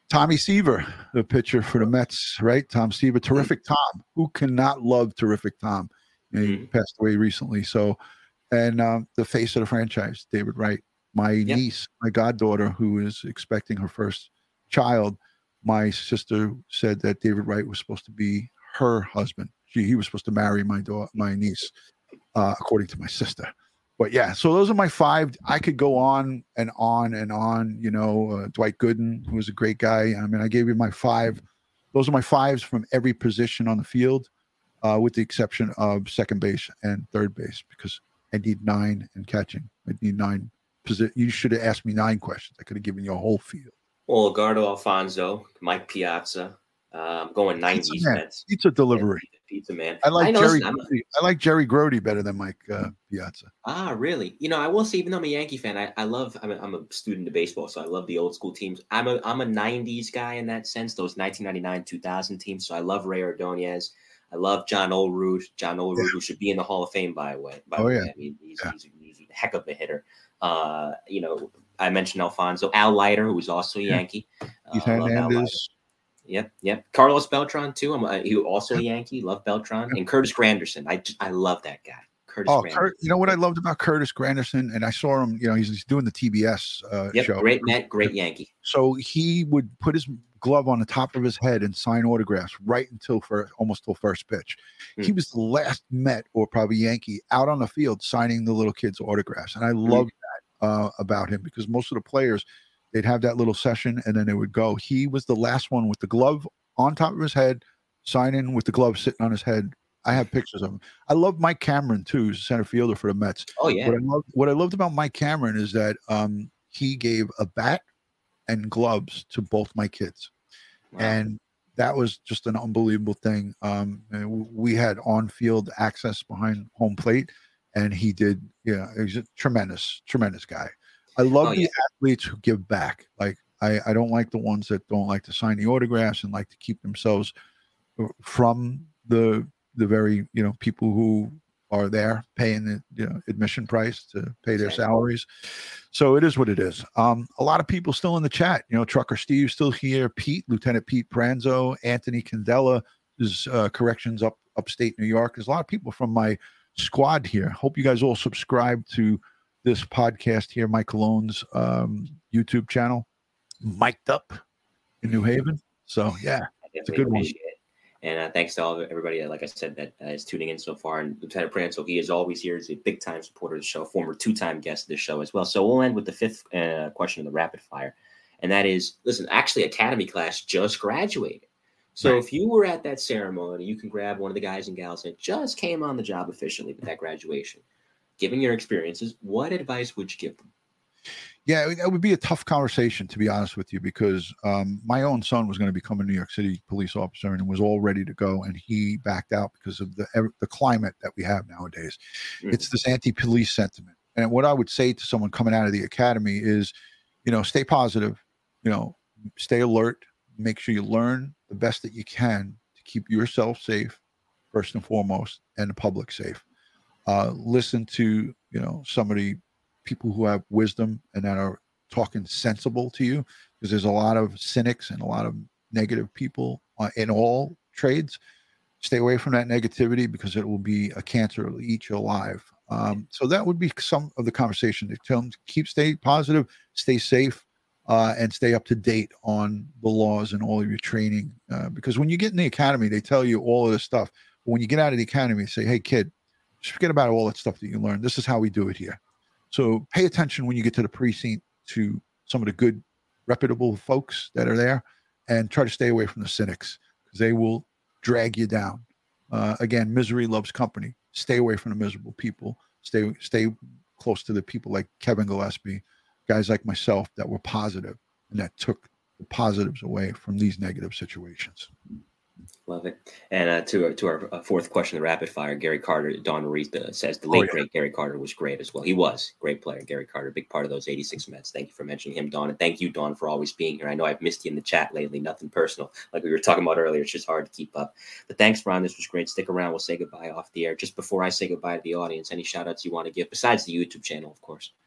Tommy Seaver, the pitcher for the Mets, right? Tom Seaver, terrific Tom. Who cannot love terrific Tom? You know, he Mm-hmm. passed away recently. So, and um, the face of the franchise, David Wright. My Yep. niece, my goddaughter, who is expecting her first child, my sister said that David Wright was supposed to be her husband. She, he was supposed to marry my daughter, my niece, uh, according to my sister. But yeah, so those are my five. I could go on and on and on. You know, uh, Dwight Gooden, who was a great guy. I mean, I gave you my five. Those are my fives from every position on the field, uh, with the exception of second base and third base, because I need nine and catching. I need nine. You should have asked me nine questions. I could have given you a whole field. Well, Gardo Alfonso, Mike Piazza, um, going nineties. Pizza, man. Mets. Pizza delivery. Yeah, pizza man. I like I know, Jerry. listen, Grody. I like Jerry Grody better than Mike uh, Piazza. Ah, really? You know, I will say, even though I'm a Yankee fan, I, I love. I'm a, I'm a student of baseball, so I love the old school teams. I'm a I'm a nineties guy in that sense. Those nineteen ninety-nine two thousand teams. So I love Ray Ordonez. I love John Olerud. John Olerud, yeah. who should be in the Hall of Fame, by the way. By oh the way. yeah. I mean, he's, yeah. he's, a, he's a heck of a hitter. Uh, you know, I mentioned Alfonso. Al Leiter, who was also a Yankee. Keith uh, Hernandez. Yep, yep. Carlos Beltran too. I'm a, he also a Yankee. Love Beltran and Curtis Granderson. I just, I love that guy. Curtis. Oh, Granderson. Kurt, you know what I loved about Curtis Granderson, and I saw him. You know, he's, he's doing the T B S uh, yep, show. Great Met, great Yankee. So he would put his glove on the top of his head and sign autographs right until for almost till first pitch. Mm. He was the last Met or probably Yankee out on the field signing the little kids' autographs, and I love mm. that uh, about him, because most of the players, they'd have that little session and then they would go. He was the last one with the glove on top of his head, signing with the glove sitting on his head. I have pictures of him. I love Mike Cameron too, who's a center fielder for the Mets. Oh yeah. What I loved, what I loved about Mike Cameron is that um, he gave a bat and gloves to both my kids, wow. and that was just an unbelievable thing. Um, we had on-field access behind home plate, and he did. Yeah, he was a tremendous, tremendous guy. I love oh, the yeah. athletes who give back. Like I, I don't like the ones that don't like to sign the autographs and like to keep themselves from the the very, you know, people who are there paying the, you know, admission price to pay their salaries. So it is what it is. Um, a lot of people still in the chat. You know, Trucker Steve still here. Pete, Lieutenant Pete Pranzo, Anthony Candela is uh, corrections up upstate New York. There's a lot of people from my squad here. Hope you guys all subscribe to this podcast here, Mike Cologne's um, YouTube channel, Mic'd Up in New Haven. So yeah, it's a good one. And uh, thanks to all of everybody, like I said, that uh, is tuning in so far. And Lieutenant Pranzo, he is always here. He's a big-time supporter of the show, former two-time guest of the show as well. So we'll end with the fifth uh, question of the rapid fire. And that is, listen, actually, Academy class just graduated. So right. if you were at that ceremony, you can grab one of the guys and gals that just came on the job officially with that graduation. Given your experiences, what advice would you give them? Yeah, it would be a tough conversation, to be honest with you, because um, my own son was going to become a New York City police officer and was all ready to go, and he backed out because of the the climate that we have nowadays. Mm-hmm. It's this anti-police sentiment. And what I would say to someone coming out of the academy is, you know, stay positive, you know, stay alert, make sure you learn the best that you can to keep yourself safe, first and foremost, and the public safe. Uh, listen to, you know, somebody, people who have wisdom and that are talking sensible to you, because there's a lot of cynics and a lot of negative people uh, in all trades. Stay away from that negativity, because it will be a cancer. It'll eat you alive. Um, so that would be some of the conversation. To tell them to keep, stay positive, stay safe, uh, and stay up to date on the laws and all of your training. Uh, because when you get in the academy, they tell you all of this stuff. But when you get out of the academy, they say, hey, kid, just forget about all that stuff that you learned. This is how we do it here. So pay attention when you get to the precinct to some of the good, reputable folks that are there, and try to stay away from the cynics, because they will drag you down. Uh, again, misery loves company. Stay away from the miserable people. Stay stay close to the people like Kevin Gillespie, guys like myself that were positive and that took the positives away from these negative situations. Love it. And uh, to, to our uh, fourth question, the rapid fire, Gary Carter, Don Ruiz uh, says the late, oh, yeah. great Gary Carter was great as well. He was a great player, Gary Carter, big part of those eighty-six Mets. Thank you for mentioning him, Don. And thank you, Don, for always being here. I know I've missed you in the chat lately, nothing personal. Like we were talking about earlier, it's just hard to keep up. But thanks, Ron. This was great. Stick around. We'll say goodbye off the air. Just before I say goodbye to the audience, any shout outs you want to give besides the YouTube channel, of course?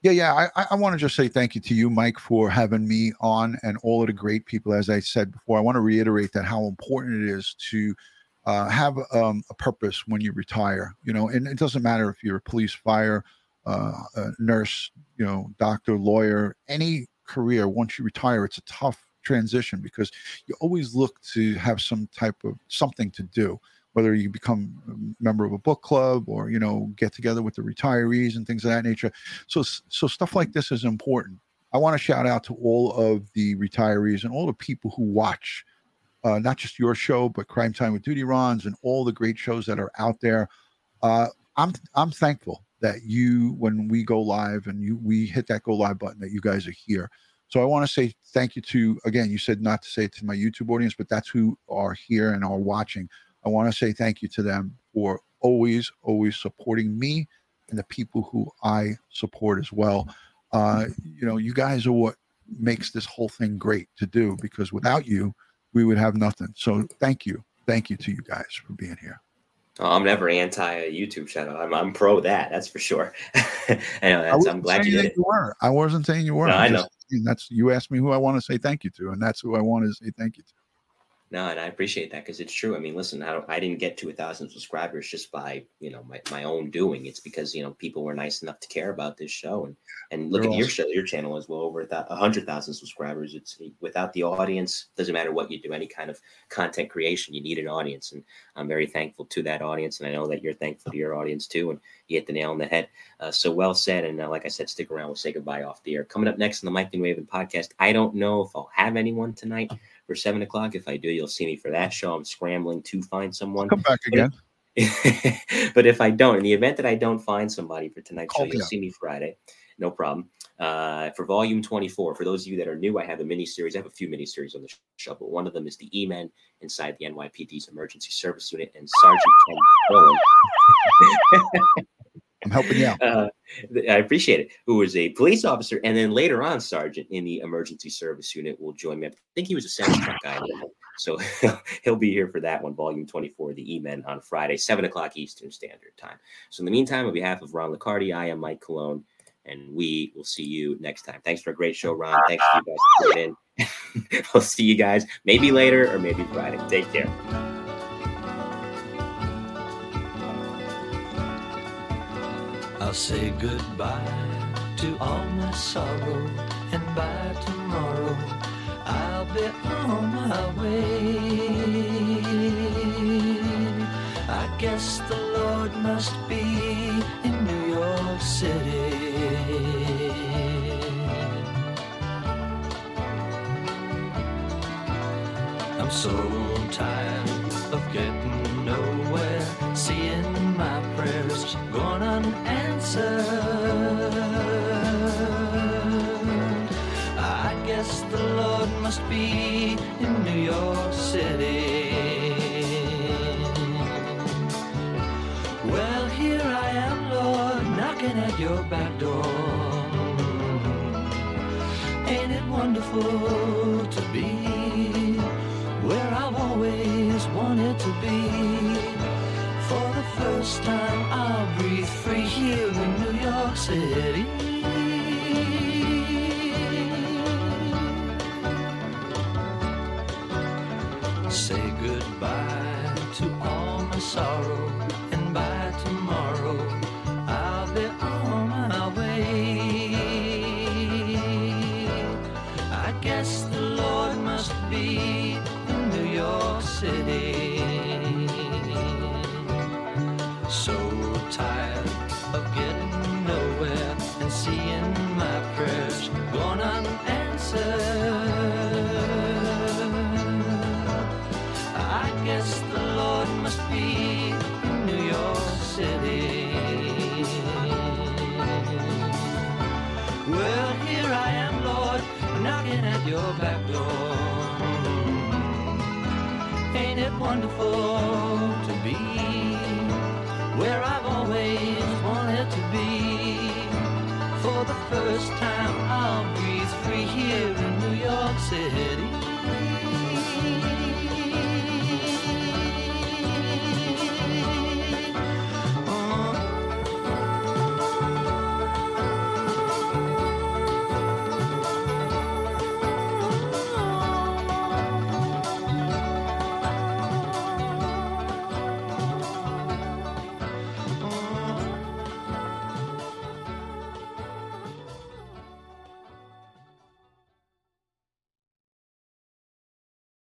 Yeah, yeah. I, I want to just say thank you to you, Mike, for having me on and all of the great people. As I said before, I want to reiterate that how important it is to uh, have um, a purpose when you retire. You know, and it doesn't matter if you're a police, fire, uh, a nurse, you know, doctor, lawyer, any career. Once you retire, it's a tough transition because you always look to have some type of something to do. Whether you become a member of a book club or, you know, get together with the retirees and things of that nature. So, so stuff like this is important. I want to shout out to all of the retirees and all the people who watch, uh, not just your show, but Crime Time with Duty Rons and all the great shows that are out there. Uh, I'm, I'm thankful that you, when we go live and you, we hit that go live button, that you guys are here. So I want to say thank you to, again, you said not to say it to my YouTube audience, but that's who are here and are watching. I want to say thank you to them for always, always supporting me and the people who I support as well. Uh, you know, you guys are what makes this whole thing great to do, because without you, we would have nothing. So thank you. Thank you to you guys for being here. Oh, I'm never anti a YouTube channel. I'm I'm pro that. That's for sure. I know. That's, I'm glad you did it. You were. I wasn't saying you were. No, I just, know. That's, you asked me who I want to say thank you to, and that's who I want to say thank you to. No, and I appreciate that because it's true. I mean, listen, I, don't, I didn't get to a thousand subscribers just by, you know, my, my own doing. It's because, you know, people were nice enough to care about this show. And and look You're at awesome. your show, your channel as well, over a th- hundred thousand subscribers. It's without the audience, doesn't matter what you do, any kind of content creation, you need an audience. And I'm very thankful to that audience. And I know that you're thankful to your audience too. And you hit the nail on the head. Uh, so well said. And uh, like I said, stick around. We'll say goodbye off the air. Coming up next on the Mike the New Haven podcast, I don't know if I'll have anyone tonight for seven o'clock. If I do, you'll see me for that show. I'm scrambling to find someone. Come back again. But if, but if I don't, in the event that I don't find somebody for tonight's show, you'll see me Friday. No problem. Uh, for volume twenty-four, for those of you that are new, I have a mini series. I have a few mini series on the show, but one of them is the E-Men inside the N Y P D's Emergency Service Unit and Sergeant Ken Bowen. I'm helping you out. Uh, I appreciate it. Who is a police officer, and then later on, Sergeant in the Emergency Service Unit will join me. I think he was a semi truck guy, so he'll be here for that one, Volume twenty-four, the E-Men, on Friday, seven o'clock Eastern Standard Time. So in the meantime, on behalf of Ron Licardi, I am Mike Cologne, and we will see you next time. Thanks for a great show, Ron. Thanks to you guys for tuning in. We'll see you guys maybe later or maybe Friday. Take care. I'll say goodbye to all my sorrow, and by tomorrow I'll be on my way. I guess the Lord must be in New York City. I'm so tired of getting nowhere, seeing my prayers gone unanswered. I guess the Lord must be in New York City. Well, here I am, Lord, knocking at your back door. Ain't it wonderful to be where I've always wanted to be? For the first time I'll breathe free here in New York City. Say goodbye to all my sorrow, and by tomorrow I'll be on my way. I guess the Lord must be in New York City. So tired of getting nowhere and seeing my prayers gone unanswered. I guess the Lord must be in New York City. Well, here I am, Lord, knocking at your back door. Ain't it wonderful to be where I've always wanted to be? For the first time I'll breathe free here in New York City.